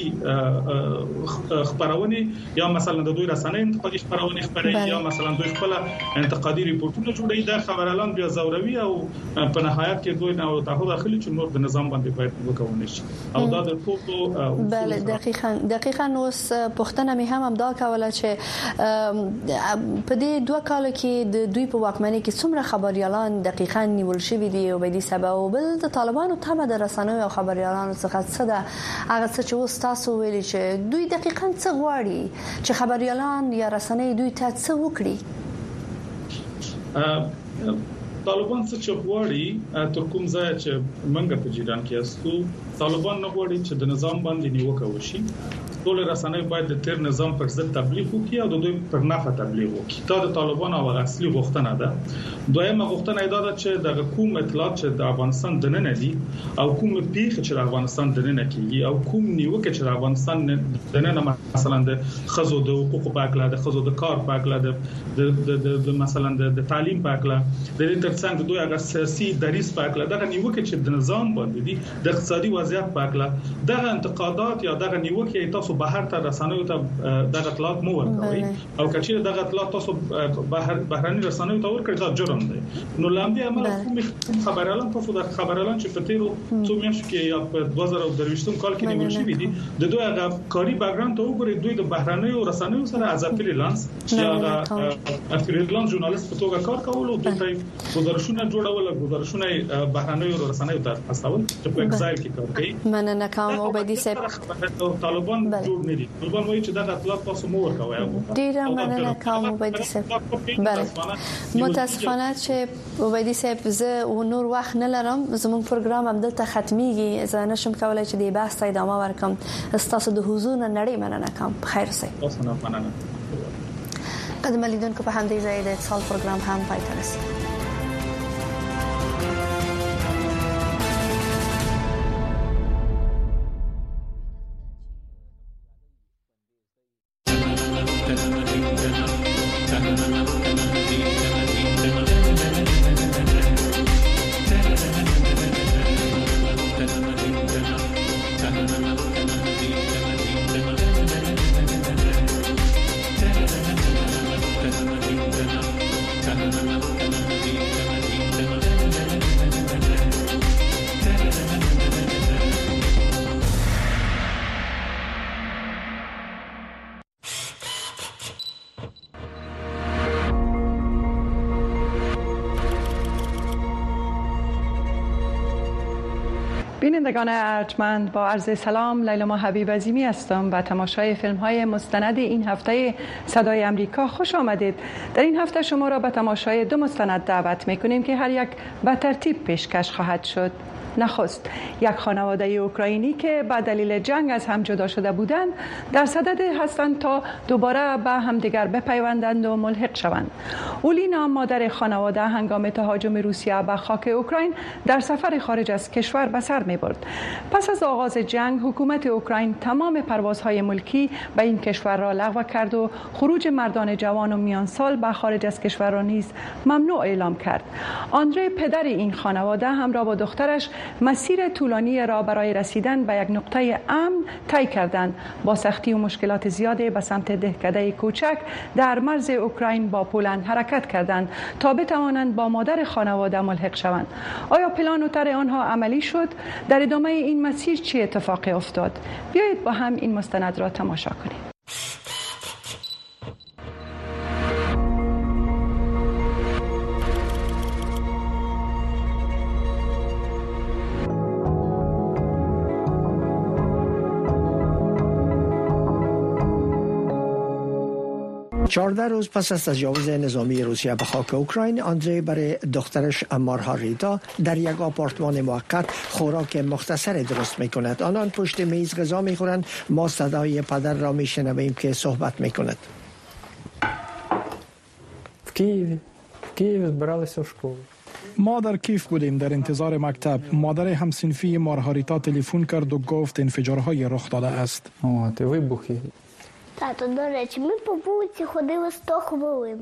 خبرونه یا مثلا د دوی رسنۍ انتقادي خبرونه خبري یا مثلا دوی خپل انتقادي ریپورتونه جوړوي. د خبريالان بیا زوروي او په نهایت کې دوی نه تعهد اخلي چې نور د نظام باندې باید وکړون شي او دا د ټولو بله دقیقاً اوس پښتنه مې هم دا کوله چې په دې دوه کال کې د دوی په واکمنۍ کې څومره خبريالان دقیقاً نیول شوی دي او به دې سبب او بل د طالبانو تمه د رسنیو او خبريالانو څخه څه ده هغه څه چې اوس تاسو ویلي چې دوی دقیقاً څه غواړي چې خبريالان یا رسنۍ دوی ته څه وکړي. طالبان څه چې غواړي تر کوم ځای چې منګه په جیران کې استو طالبان نه غواړي چې د نظام باندې نیوکه وشي. ټول رسنۍ باید د تیر نظام پر ضد تبلیغ وکړي او د دوی پر نفع تبلیغ وکړي. دا د طالبانو او اصلي غوښتنه ده. دویمه غوښتنه دا ده چې د کوم اطلاعات چې د افغانستان دننه دي او کوم پیښه چې د افغانستان دننه کیږي او کوم نیوکه چې د افغانستان دننه مثلا د خزو د حقوقو په اړه د خزو د کار په اړه د مثلا د تعلیم په اړه د ترڅنګ دوی هغه سیاسي دریس په اړه دغه نیوکه چې د نظام باندې دي د اقتصادي وضعیت په اړه دغه انتقادات یا دغه نیوکه تاسو بهر ته رسنیو ته دغه اطلاعات مو ورکوي او کچې دغه اطلاعات تاسو بهرني رسنیو ته ورکړئ دا جرم دی. نو لاندې عمل کوم خبريالان تاسو د خبريالان چې په تیرو څو میاشتو کې یا په 2023 کال کې نیول شوی دي د دوی هغه کاري بیکګراوند ته وګورئ. دوی د بهرنیو رسنیو سره از فریلانس یا فریلانس ژورنالیست په توګه کار کول او دوی گزارشونه جوړول گزارشونه بهرنیو رسنیو ته استول چې په ایکسایل کې کار مننه کوم عبیدی صاحب. طالبان جوړ نه دي. طالبان وایي چې دا اطلاعات تاسو مو ورکوي. ډیر مننه کوم عبیدی صاحب. بله متاسفانه چې عبیدی صاحب زه و نور وخت نه لرم، زموږ پروګرام هم دلته ختميږي، زه نشم کولای چې د بحث ادامه ورکم. تاسو د حضور نړۍ مننه کوم. خیر سي. تاسو نه مننه. قدم لیدونکو په همدې ځای د اتصال پروګرام هم پای ته رسیدي. بینندگان ارجمند، با عرض سلام، لیلا حبیب عظیمی هستم و تماشای فیلم های مستند این هفته صدای امریکا خوش آمدید. در این هفته شما را به تماشای 2 مستند دعوت میکنیم که هر یک به ترتیب پیشکش خواهد شد. نخست یک خانواده اوکراینی که به دلیل جنگ از هم جدا شده بودند در صدد هستند تا دوباره به همدیگر بپیوندند و ملحق شوند. اولینا مادر خانواده هنگام تهاجم روسیه به خاک اوکراین در سفر خارج از کشور به سر می‌برد. پس از آغاز جنگ حکومت اوکراین تمام پروازهای ملکی به این کشور را لغو کرد و خروج مردان جوان و میان سال به خارج از کشور را نیز ممنوع اعلام کرد. آندره پدر این خانواده همراه با دخترش مسیر طولانی را برای رسیدن به یک نقطه امن طی کردند. با سختی و مشکلات زیادی به سمت دهکده کوچک در مرز اوکراین با پولند حرکت کردند تا بتوانند با مادر خانواده ملحق شوند. آیا پلان و طرح آنها عملی شد؟ در ادامه این مسیر چه اتفاقی افتاد؟ بیایید با هم این مستند را تماشا کنیم. چهارده روز پس از تجاوز نظامی روسیه به خاک اوکراین، آندری برای دخترش مارهاریتا در یک آپارتمان موقت خوراک مختصری درست میکند. آنان پشت میز غذا میخورند. ما صدای پدر را میشنویم که صحبت میکند. کیف збиралися в школу. ما در کیف بودیم در انتظار مکتب. مادر همسنفی مارهاریتا تلفن کرد و گفت انفجارهای رخ داده است. Вибухи. Тато, до речі, ми по вулиці ходили 100 хвилин.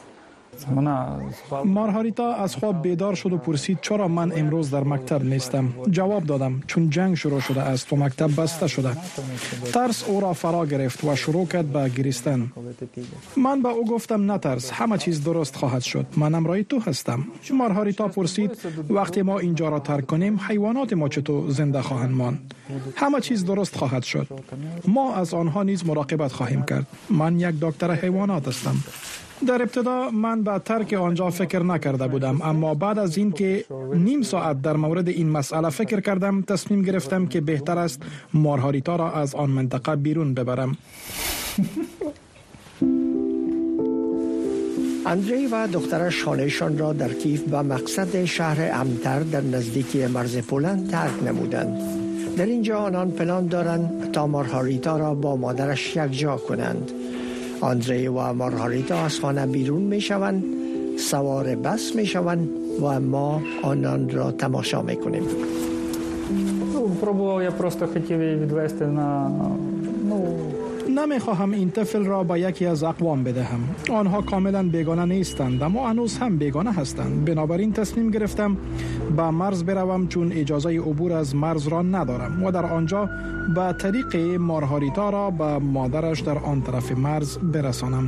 مارهاریتا از خواب بیدار شد و پرسید چرا من امروز در مکتب نیستم. جواب دادم چون جنگ شروع شده است و مکتب بسته شده. ترس او را فرا گرفت و شروع کرد به گریستن. من به او گفتم نترس، همه چیز درست خواهد شد، من همراه تو هستم. مارهاریتا پرسید وقتی ما اینجا را ترک کنیم حیوانات ما چطور زنده خواهند ماند؟ همه چیز درست خواهد شد، ما از آنها نیز مراقبت خواهیم کرد. من یک دکتر حیوانات هستم. در ابتدا من به ترک آنجا فکر نکرده بودم، اما بعد از اینکه نیم ساعت در مورد این مسئله فکر کردم تصمیم گرفتم که بهتر است مارهاریتا را از آن منطقه بیرون ببرم. اندری و دخترش خانهشان را در کیف به مقصد شهر امن‌تر در نزدیکی مرز پولند ترک نمودند. در اینجا آنان پلان دارند تا مارهاریتا را با مادرش یکجا کنند. آندری و مارهاریتا از خانه بیرون می شوند، سوار بس می شوند و ما آنان را تماشا می کنیم. Пробував, я просто хотів її відвести на نمیخواهم این طفل را به یکی از اقوام بدهم. آنها کاملا بیگانه نیستند اما هنوز هم بیگانه هستند. بنابراین تصمیم گرفتم به مرز بروم چون اجازه عبور از مرز را ندارم و در آنجا به طریق مارهاریتا را به مادرش در آن طرف مرز برسانم.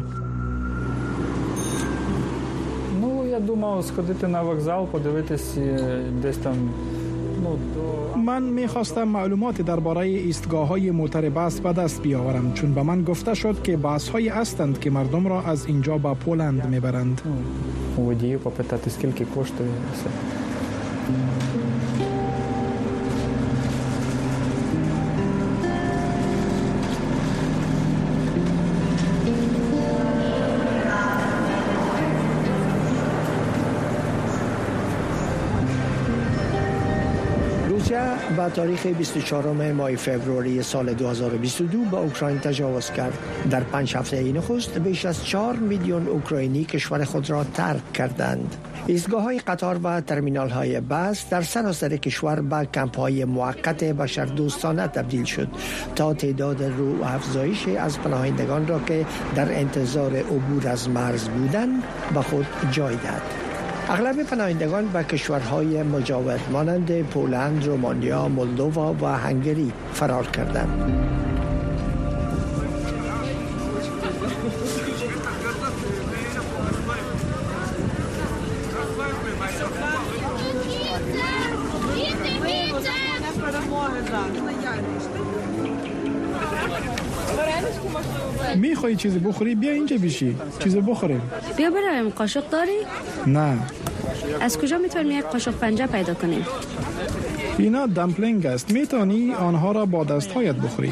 Я думав сходити на вокзал, подивитись десь там. من می‌خواستم معلومات درباره ایستگاه‌های موتر بس به دست بیاورم چون به من گفته شد که بس‌های هستند که مردم را از اینجا به پولند می‌برند. водію попитати скільки коштує все. با تاریخ 24 ماه فوریه سال 2022 به اوکراین تجاوز کرد. در 5 هفته نخست بیش از 4 میلیون اوکراینی کشور خود را ترک کردند. ایستگاه‌های قطار و ترمینال‌های بس در سراسر کشور به کمپ‌های موقت بشردوستانه تبدیل شد تا تعداد رو افزایش از پناهندگان را که در انتظار عبور از مرز بودند به خود جای داد. اغلب پناهندگان به کشورهای مجاور مانند پولند، رومانیا، مولدووا و هنگری فرار کردند. میخوایی چیزی بخوری؟ بیا اینجا بشی چیزی بخوریم. بیا برایم. قاشق داری؟ نه. از کجا میتونیم یک قاشق پنجه پیدا کنیم؟ اینا دمپلینگ است، میتونی آنها را با دستهایت بخوری.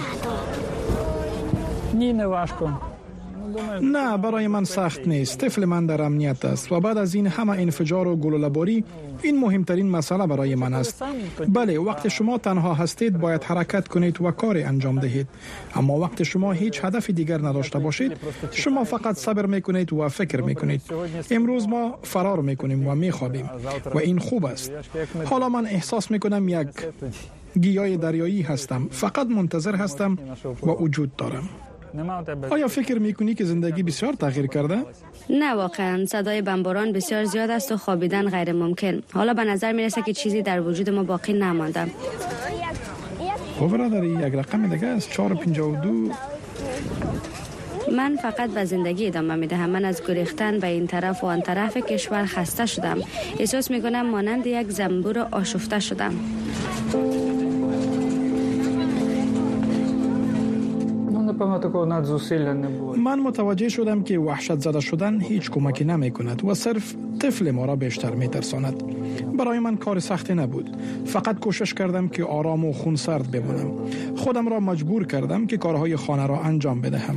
نه برای من سخت نیست. طفل من در امنیت است و بعد از این همه انفجار و گلوله‌باری این مهمترین مسئله برای من است. بله وقت شما تنها هستید باید حرکت کنید و کار انجام دهید، اما وقت شما هیچ هدف دیگر نداشته باشید شما فقط صبر میکنید و فکر میکنید. امروز ما فرار میکنیم و میخوابیم و این خوب است. حالا من احساس میکنم یک گیاه دریایی هستم، فقط منتظر هستم و وجود دارم. آیا فکر میکنی که زندگی بسیار تغییر کرده؟ نه واقعا صدای بمباران بسیار زیاد است و خوابیدن غیر ممکن. حالا به نظر میرسه که چیزی در وجود ما باقی نمانده. خب برادر یک رقم دیگه است 452. من فقط به زندگی ادامه میدهم. من از گریختن به این طرف و آن طرف کشور خسته شدم. احساس میکنم مانند یک زنبور آشفته شدم. من متوجه شدم که وحشت زده شدن هیچ کمکی نمی کند و صرف طفل ما را بیشتر می ترساند. برای من کار سختی نبود. فقط کوشش کردم که آرام و خونسرد بمانم. خودم را مجبور کردم که کارهای خانه را انجام بدهم.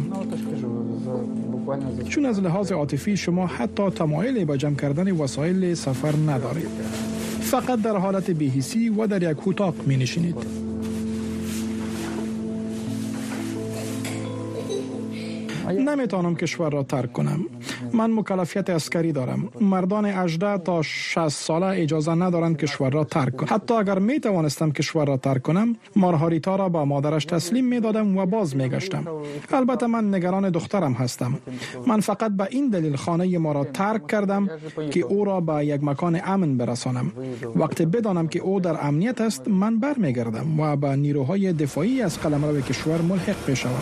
چون از لحاظ عاطفی شما حتی تمایلی به جمع کردن وسایل سفر ندارید. فقط در حالت بی‌حسی و در یک اتاق می نشینید. نمیتونم کشور را ترک کنم. من مکلفیت عسکری دارم. مردان 18 تا 60 ساله اجازه ندارند کشور را ترک کنم. حتی اگر میتوانستم کشور را ترک کنم، مارهاریتا را با مادرش تسلیم میدادم و باز میگشتم. البته من نگران دخترم هستم. من فقط به این دلیل خانه ما را ترک کردم که او را به یک مکان امن برسانم. وقتی بدانم که او در امنیت است، من برمیگردم و به نیروهای دفاعی از قلمرو کشور ملحق بشوم.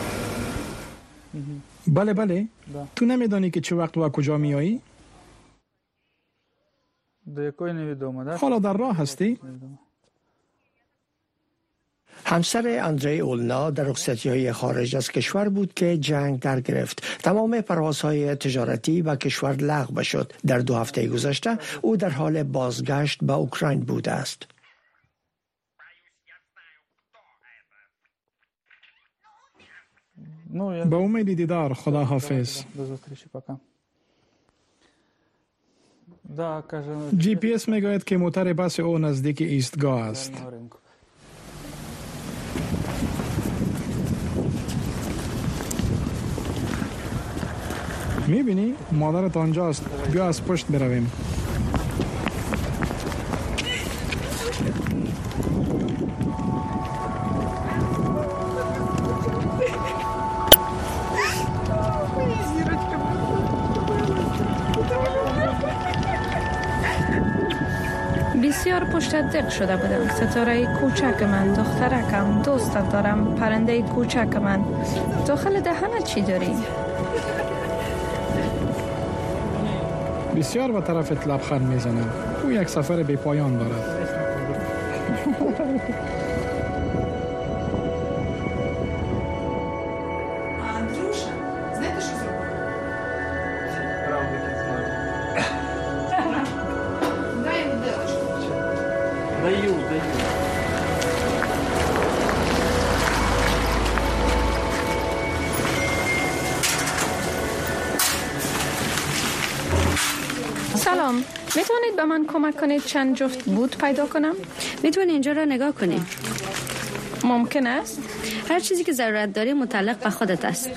بله. تو نمیدانی که چه وقت و کجا میایی؟ حالا در راه هستی؟ همسر اندری اولنا در رخصتی‌های خارج از کشور بود که جنگ در گرفت. تمام پروازهای تجارتی به کشور لغو شد. در 2 هفته گذشته او در حال بازگشت به اوکراین بوده است. به امید دیدار. خدا حافظ. جی پی اس میگوید که موتر بس او نزدیک ایستگاه است. میبینی؟ مادرت آنجاست. بیا از پشت برویم. بسیار پشت دق شده بودم. ستاره کوچک من، دخترکم، دوستت دارم، پرنده کوچک من. داخل دهنت چی داری؟ بسیار به طرفت لبخند میزنم. او یک سفر بی پایان دارد. سلام، میتونید به من کمک کنید چند جفت بوت پیدا کنم؟ میتونید اینجا را نگاه کنید. ممکن است؟ هر چیزی که ضرورت داری متعلق به خودت است.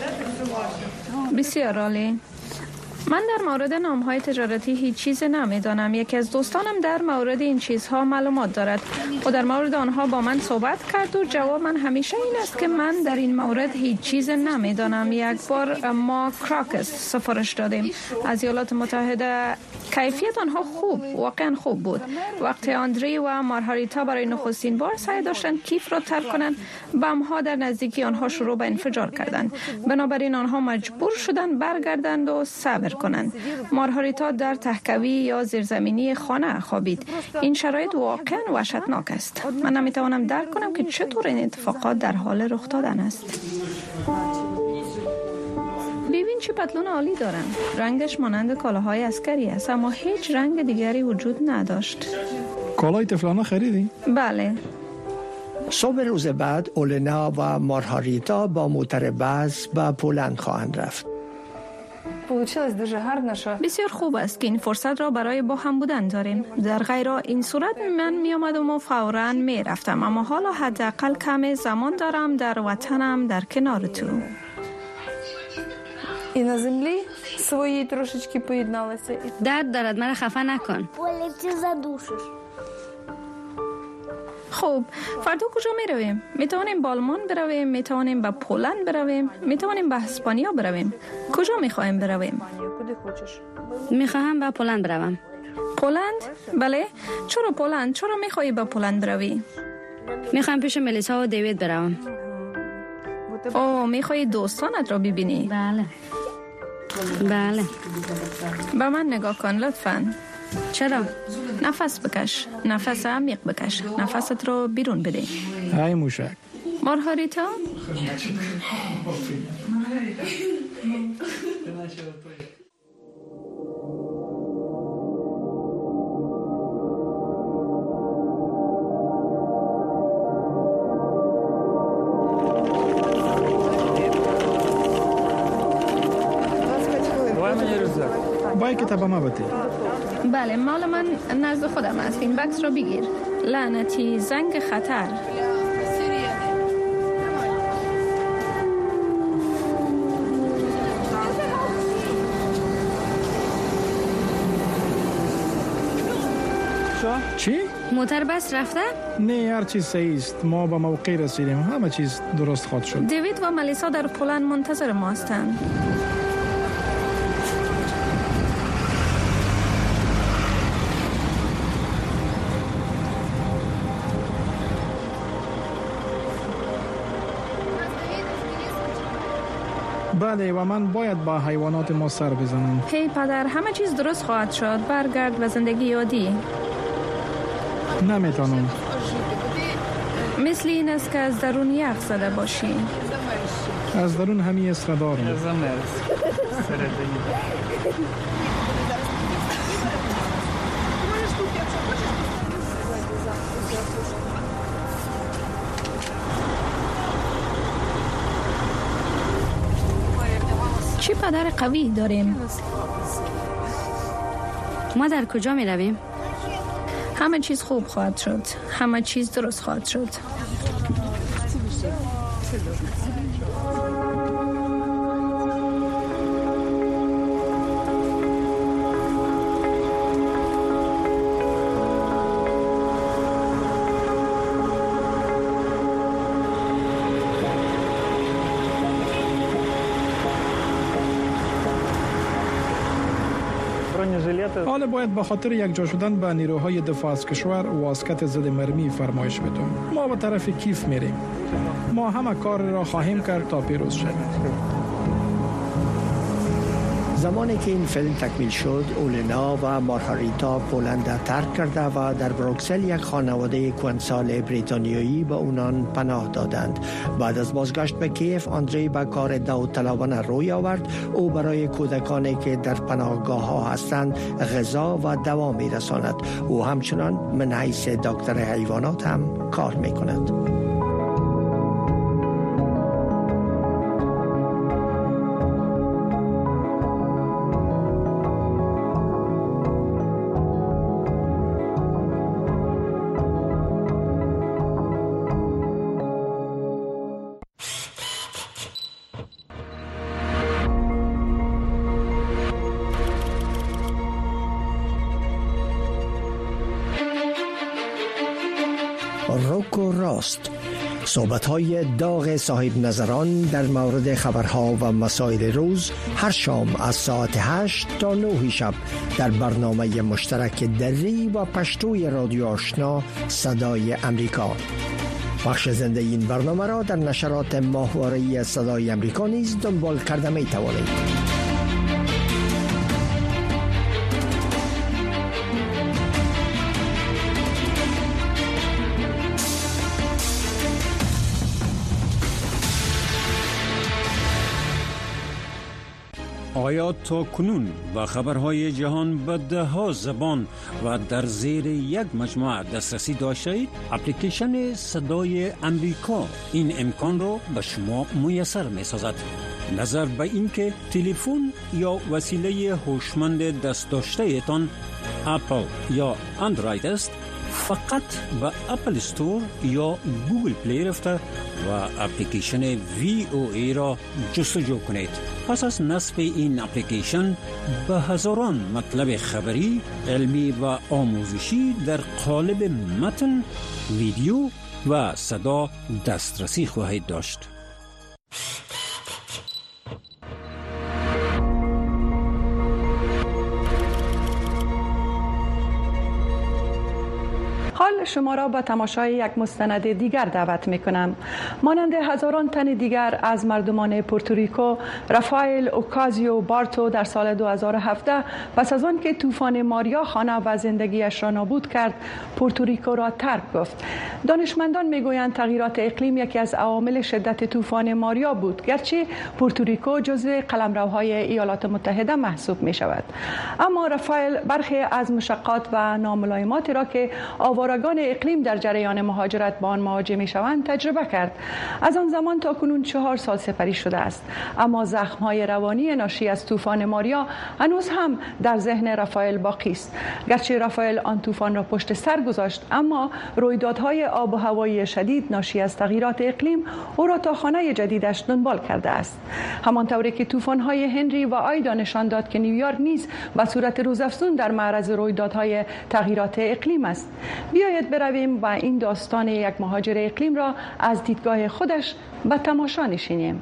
بسیار عالی. من در مورد نام‌های تجارتی هیچ چیز نمی‌دانم. یکی از دوستانم در مورد این چیزها معلومات دارد و در مورد آنها با من صحبت کرد و جواب من همیشه این است که من در این مورد هیچ چیز نمی‌دانم. یک بار ما کراکس سفارش دادیم از ایالات متحده. کیفیت آنها واقعا خوب بود. وقتی آندری و مارگاریتا برای نخستین بار سعی داشتند کیف را ترک کنند، بم‌ها در نزدیکی آنها شروع به انفجار کردند. بنابراین آنها مجبور شدند برگردند و صبر کنند. مارگاریتا در تهکوی یا زیرزمینی خانه خوابید. این شرایط واقعا وحشتناک است. من نمیتوانم درک کنم که چطور این اتفاقات در حال رخ دادن است. ببین چه پتلون عالی دارن. رنگش مانند کالاهای عسکری است اما هیچ رنگ دیگری وجود نداشت. کالای طفلانه خریدی؟ بله. صبح روز بعد اولنا و مارگاریتا با موتر بس به پولند خواهند رفت. بسیار خوب است که این فرصت را برای با هم بودن داریم. در غیر این صورت من می آمدم و فوراً می رفتم، اما حالا حداقل کمی زمان دارم در وطنم در کنار تو. І на землі свої трошечки поєдналися. درد دارد، مرا خفه نکن. Полетів задушиш. خوب، فردا کجا می رویم؟ می توانیم به آلمان برویم، می توانیم به پولند برویم، می توانیم به اسپانیا برویم. کجا می خواهیم برویم؟ می خواهم به پولند بروم. پولند؟ بله. چرا پولند؟ چرا می خواهی به پولند بروی؟ می خواهم پیش ملیسا و دیوید بروم. اوه، می خواهی دوستانت را ببینی؟ بله. بله. به من نگاه کن لطفاً. چرا؟ نفس بکش، نفس عمیق بکش، نفست رو بیرون بده. های موشک. مارگاریتا؟ بای کتاب ما بده. بله، مال من نزد خودم است. این بکس رو بگیر. لعنتی، زنگ خطر. چی؟ موتر بس رفته؟ نه، هر چیز صحیح است. ما به موقع رسیدیم. همه چیز درست خواهد شد. دیوید و ملیسا در پولند منتظر ما هستند. بله، و من باید با حیوانات ما سر بزنم. هی پدر، همه چیز درست خواهد شد. برگرد به زندگی عادی. نمیتونم. مثل این است که از درون یخ زده باشی. از درون همی اصرا دارم. چه پدر قوی داریم. ما در کجا می رویم؟ همه چیز خوب خواهد شد. همه چیز درست خواهد شد. حالا باید به خاطر یک جا شدن به نیروهای دفاع از کشور واسکت ضد مرمی فرمایش بدم. ما به طرف کیف میریم. ما همه کار را خواهیم کرد تا پیروز شویم. زمانی که این فیلم تکمیل شد، اولنا و مارگاریتا پولند ترک کرده و در بروکسل یک خانواده کهنسال بریتانیایی به اونان پناه دادند. بعد از بازگشت به کیف، آندری به کار داوطلبانه روی آورد. او برای کودکانی که در پناهگاه ها هستند غذا و دوا میرساند. او همچنان من حیث دکتر حیوانات هم کار میکند. ماست. صحبت‌های داغ صاحب نظران در مورد خبرها و مسائل روز هر شام از ساعت 8 تا 9 شب در برنامه مشترک دری و پشتوی رادیو آشنا صدای امریکا. بخش زنده این برنامه را در نشرات ماهواره‌ای صدای امریکا نیز دنبال کرده می توانید. آیا تا کنون و خبرهای جهان به 10 زبان و در زیر یک مجموعه دسترسی داشتید؟ اپلیکیشن صدای امریکا این امکان را به شما میسر می‌سازد. نظر به اینکه تلفن یا وسیله هوشمند دست داشته تان اپل یا اندروید است، فقط به اپل استور یا گوگل پلی رفته و اپلیکیشن VOA را جستجو کنید. پس از نصب این اپلیکیشن به هزاران مطلب خبری، علمی و آموزشی در قالب متن، ویدیو و صدا دسترسی خواهید داشت. حال شما را به تماشای یک مستند دیگر دعوت می کنم. مانند هزاران تن دیگر از مردمان پورتوریکو، رافائل اوکازیو بارتو در سال 2017 پس از آن که طوفان ماریا خانه و زندگیش را نابود کرد، پورتوریکو را ترک گفت. دانشمندان می گویند تغییرات اقلیم یکی از عوامل شدت طوفان ماریا بود، گرچه پورتوریکو جزو قلمروهای ایالات متحده محسوب می شود. اما رافائل برخی از مشقات و ناملایماتی را که آوارگان اقلیم در جریان مهاجرت با آن مواجه می شوند تجربه کرد. از آن زمان تا کنون 4 سال سپری شده است، اما زخم‌های روانی ناشی از طوفان ماریا هنوز هم در ذهن رافائل باقی است. گرچه رافائل آن طوفان را پشت سر گذاشت، اما رویدادهای آب و هوایی شدید ناشی از تغییرات اقلیم او را تا خانه جدیدش دنبال کرده است. همانطوری که طوفان‌های هنری و آیدا نشان داد که نیویورک نیز به صورت روزافزون در معرض رویدادهای تغییرات اقلیم است. بیایید برویم و این داستان یک مهاجر اقلیم را از دیدگاه خودش به تماشا نشینیم.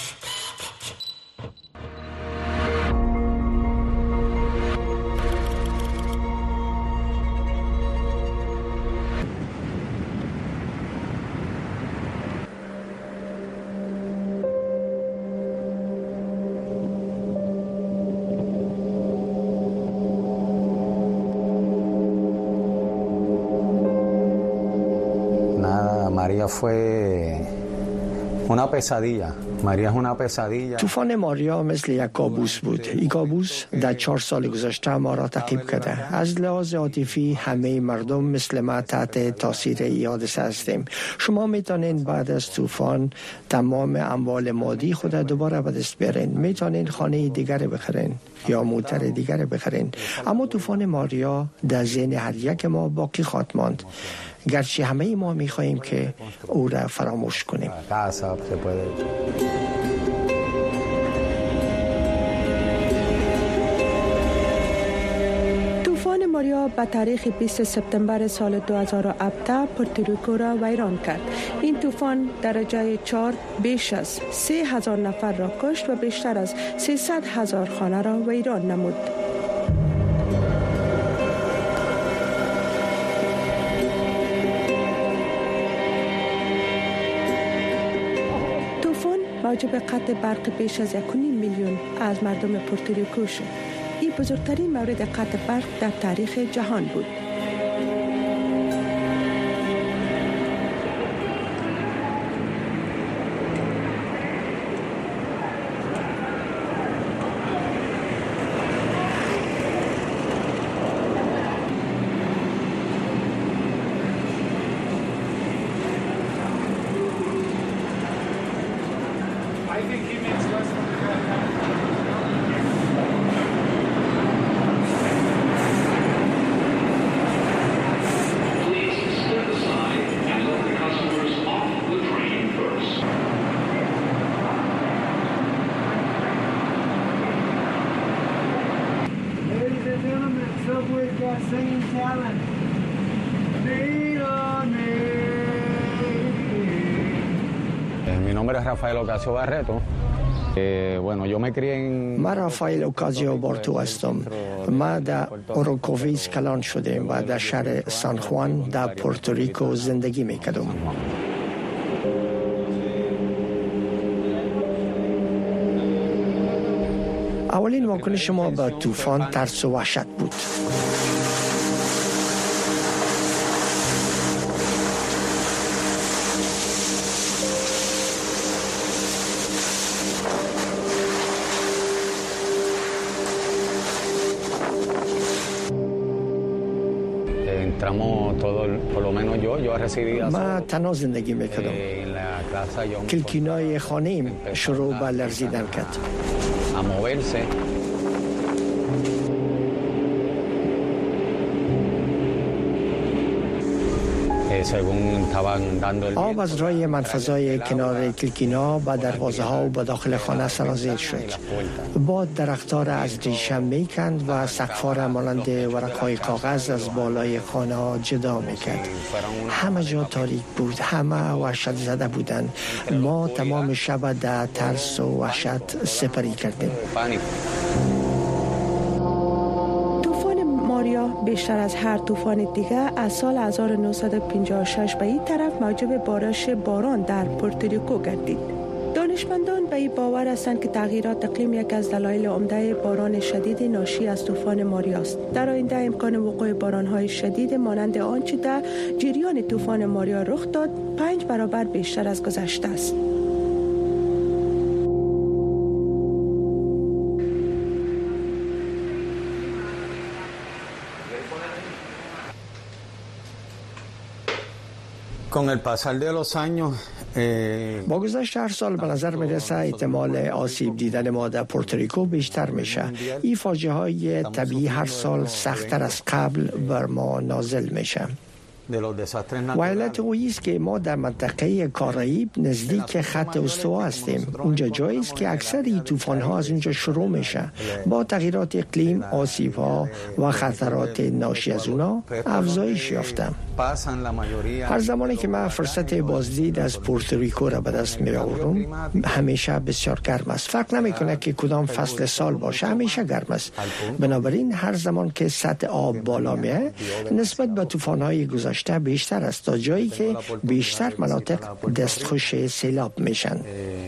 María fue una pesadilla. María es una pesadilla. طوفان ماریا مثل یک کابوس بود. این کابوس در 4 سال گذشته ما را تعقیب کرده. از لحاظ عاطفی همه مردم مثل ما تحت تاثیر این حادثه هستیم. شما میتونین بعد از طوفان تمام اموال مادی خود دوباره به دست بیارین. میتونین خانه دیگر بخرین یا موتر دیگر بخرین. اما طوفان ماریا در ذهن هر یک ما باقی خواهد ماند. گرچه همه ما میخواهیم که او را فراموش کنیم. طوفان ماریا به تاریخ 20 سپتامبر سال 2017 پورتوریکو را ویران کرد. این طوفان درجه 4 بیش از 3000 نفر را کشت و بیشتر از 300,000 خانه را ویران نمود. موجب قطع برق بیش از 1.5 میلیون از مردم پورتوریکو شد. این بزرگترین مورد قطع برق در تاریخ جهان بود. Singing talent. Lean on me. nombre es Rafael Ocasio Barreto. من رافائل اوکازیو بارتو هستم. ما در اوروکوویز کلان شدیم و در شهر سان خوان در پورتوریکو زندگی میکردم. اولین واکنش ما به طوفان ترس و وحشت بود. ما تنها زندگی میکردم. کلکینای خانه‌ام شروع به لرزیدن کرد. آب از رای منفذهای کنار کلکینا به دروازه ها و به داخل خانه سرازیر شد. باد درخت‌ها را از ریشه میکند و سقف‌ها را مانند ورق‌های کاغذ از بالای خانه ها جدا میکرد. همه جا تاریک بود، همه وحشت زده بودند. ما تمام شب در ترس و وحشت سپری کردیم. بیشتر از هر طوفان دیگر از سال 1956 به این طرف موجب بارش باران در پورتوریکو گردید. دانشمندان به این باور هستند که تغییرات اقلیم یک از دلایل عمده باران شدید ناشی از طوفان ماریا است. در آینده امکان وقوع باران‌های شدید مانند آنچه در جریان طوفان ماریا رخ داد 5 برابر بیشتر از گذشته است. با گذشت هر سال به نظر میرسه احتمال آسیب دیدن ما در پورتوریکو بیشتر میشه. این فاجعه های طبیعی هر سال سخت‌تر از قبل بر ما نازل میشه. و علت اویی است که ما در منطقه کارائیب نزدیک خط استوا هستیم. اونجا جایی است که اکثر این طوفان‌ها از اونجا شروع میشه. با تغییرات اقلیم، آسیب‌ها و خطرات ناشی از اونا افزایش یافته. هر زمانی که من فرصت بازدید از پورتوریکو را به دست می‌آورم، همیشه بسیار گرم است. فرق نمی‌کنه که کدام فصل سال باشه، همیشه گرم است. بنابراین هر زمان که سطح آب بالا میاد، نسبت به طوفان‌های گذشته بیشتر است تا جایی که بیشتر مناطق دستخوش سیلاب میشن.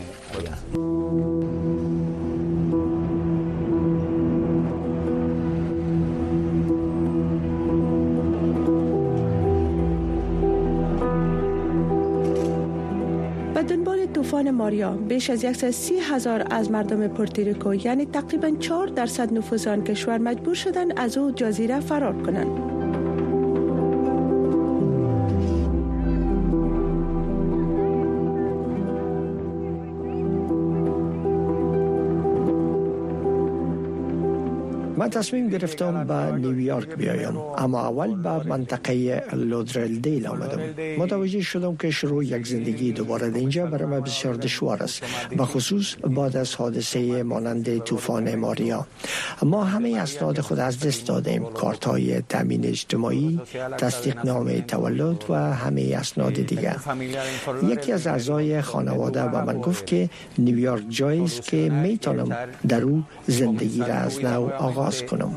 به دنبال طوفان ماریا بیش از 130,000 از مردم پورتوریکو یعنی تقریباً 4% نفوذ آن کشور مجبور شدند از او جزیره فرار کنند. من تصمیم گرفتم به نیویورک بیایم، اما اول به منطقه لودرلدیل آمدم. متوجه شدم که شروع یک زندگی دوباره اینجا برای من بسیار دشوار است، به خصوص بعد از حادثه مانند طوفان ماریا. ما همه اسناد خود از دست دادیم، کارت‌های تامین اجتماعی، تصدیق نامه تولد و همه اسناد دیگر. یکی از اعضای خانواده به من گفت که نیویورک جایی است که میتونم در او زندگی را از نو آغاز کنم.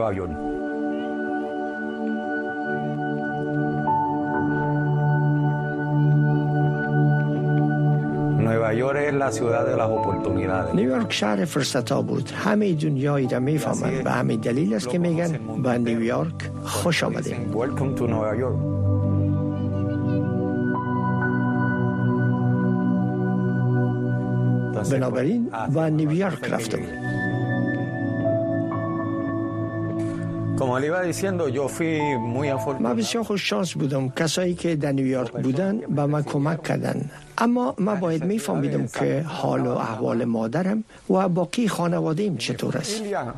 نیویورک شهر فرصت‌ها بود. همه دنیایی را میفهمند. به همین دلیل است که میگن به نیویورک خوش آمدید. بنابراین به نیویورک رفتم. من بسیار خوش شانس بودم. کسایی که در نیویورک بودن به من کمک کردن، اما من باید میفهمیدم که حال و احوال مادرم و باقی خانواده‌ام چطور است.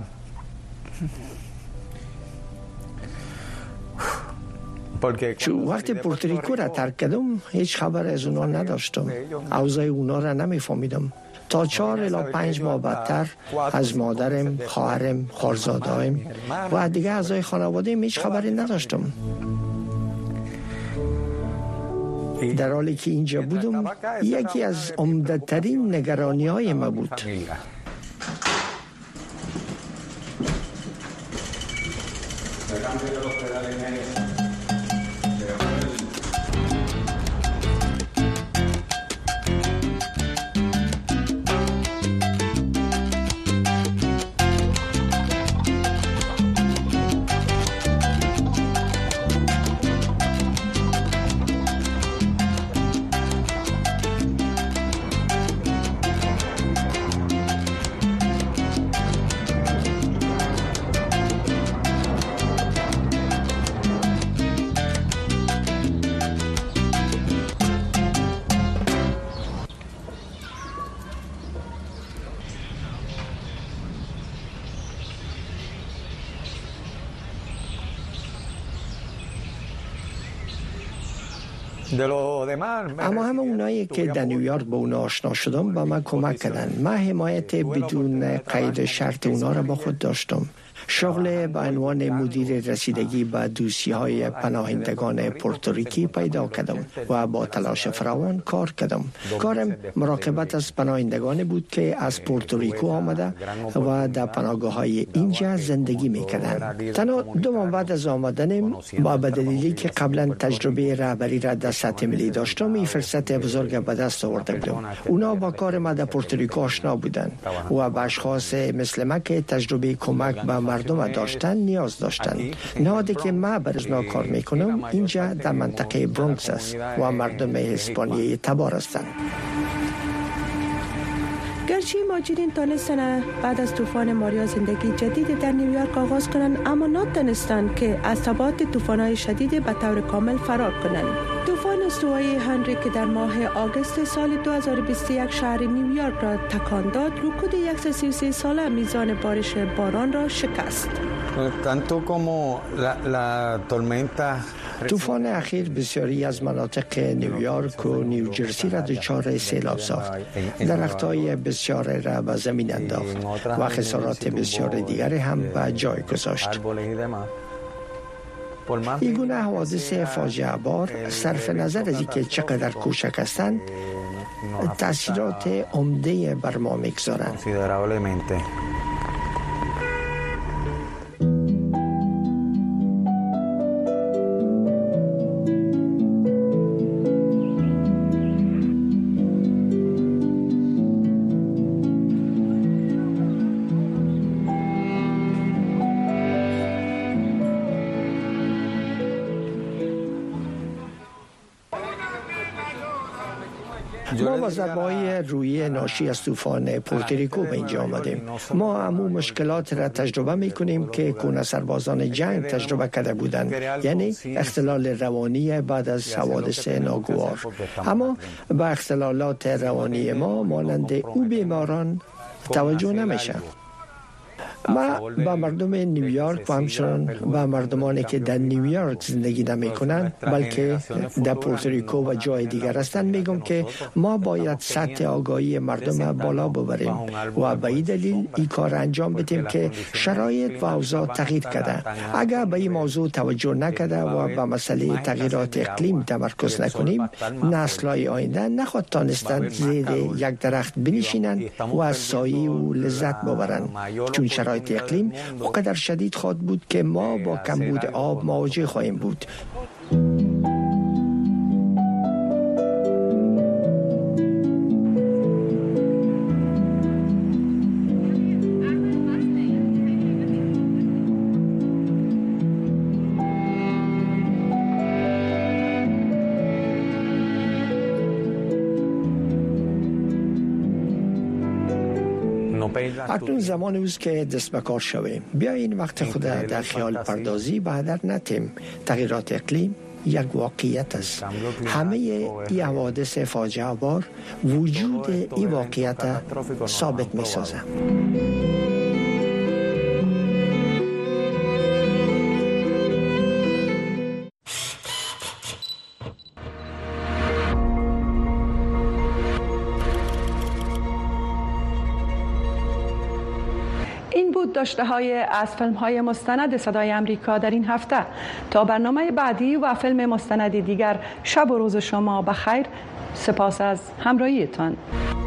چون وقتی پورتوریکو را ترک کردم هیچ خبر از اونا نداشتم. اوضاع اونا را نمیفهمیدم. تا 4 الی 5 ماه بعدتر از مادرم، خواهرم، خالزاده‌ام و دیگه اعضای خانواده‌ام هیچ خبری نداشتم. در حالی که اینجا بودم یکی از عمده ترین نگرانی های ما بود. اما همه اونایی که در نیویورک با اونا آشنا شدم با من کمک کردن. من حمایت بدون قید شرط اونا را با خود داشتم. شغل به عنوان مدیر رسیدگی به دوسیه‌های پناهندگان پورتوریکی پیدا کردم و با تلاش فراوان کار کردم. کارم مراقبت از پناهندگان بود که از پورتوریکو آمده و در پناهگاه‌های اینجا زندگی می‌کردند. تنها 2 ماه بعد از آمدنم با دلیلی که قبلا تجربه رهبری را در سطح ملی داشتم این فرصت بزرگ به دست آورده بودم. اونا با کار ما در پورتوریکو آشنا بودند و به اشخاص مثل من که تجربه کمک به مردم داشتن نیاز داشتن. نهادی که ما برای کار میکنم اینجا در منطقه برونکس است و مردم اسپانیایی تبار هستند. گرچه مهاجرین تانستن بعد از طوفان ماریا زندگی جدید در نیویورک آغاز کنند، اما نتونستند که از تبعات طوفان‌های شدید به طور کامل فرار کنند. طوفان استوایی هنری که در ماه آگوست سال 2021 شهر نیویورک را تکان داد، رکود 133 ساله میزان بارش باران را شکست. طوفان اخیر بسیاری از مناطق نیویورک و نیوجرسی را دچار سیلاب ساخت. درخت‌های بسیار را به زمین انداخت و خسارات بسیار دیگر هم به جای گذاشت. این گونه حوادث فاجعه بار صرف نظر از اینکه چقدر کوچک هستند تأثیرات عمده بر ما می‌گذارند. ما با ضربه‌های روحی ناشی از طوفان پورتوریکو به اینجا آمدیم. ما همون مشکلات را تجربه می‌کنیم که کونه سربازان جنگ تجربه کرده بودند، یعنی اختلال روانی بعد از حوادث ناگوار. اما به اختلالات روانی ما مانند او بیماران توجه نمیشه. ما با مردم نیویورک و همچنان با مردمانی که در نیویورک زندگی نمی‌کنند بلکه در پورتوریکو و جای دیگر هستند میگم که ما باید سطح آگاهی مردم بالا ببریم و به این دلیل این کار انجام بدیم که شرایط و اوضاع تغییر کرده. اگر به این موضوع توجه نکرده و به مسئله تغییرات اقلیم تمرکز نکنیم، نسل‌های آینده نخواهد تانستند زیر یک درخت بنشینند و از سایه و لذت ببرند، چون شرایط اقلیم اونقدر شدید خواهد بود که ما با کمبود آب مواجه خواهیم بود. اکنون زمان اوست که دست به کار شویم. بیایین وقت خود در خیال پردازی به هدر نتیم. تغییرات اقلیم یک واقعیت است. همه این حوادث فاجعه بار وجود این واقعیت ثابت می سازه. این بود داشته های از فیلم های مستند صدای امریکا در این هفته. تا برنامه بعدی و فیلم مستند دیگر، شب و روز شما بخیر. سپاس از همراهیتان.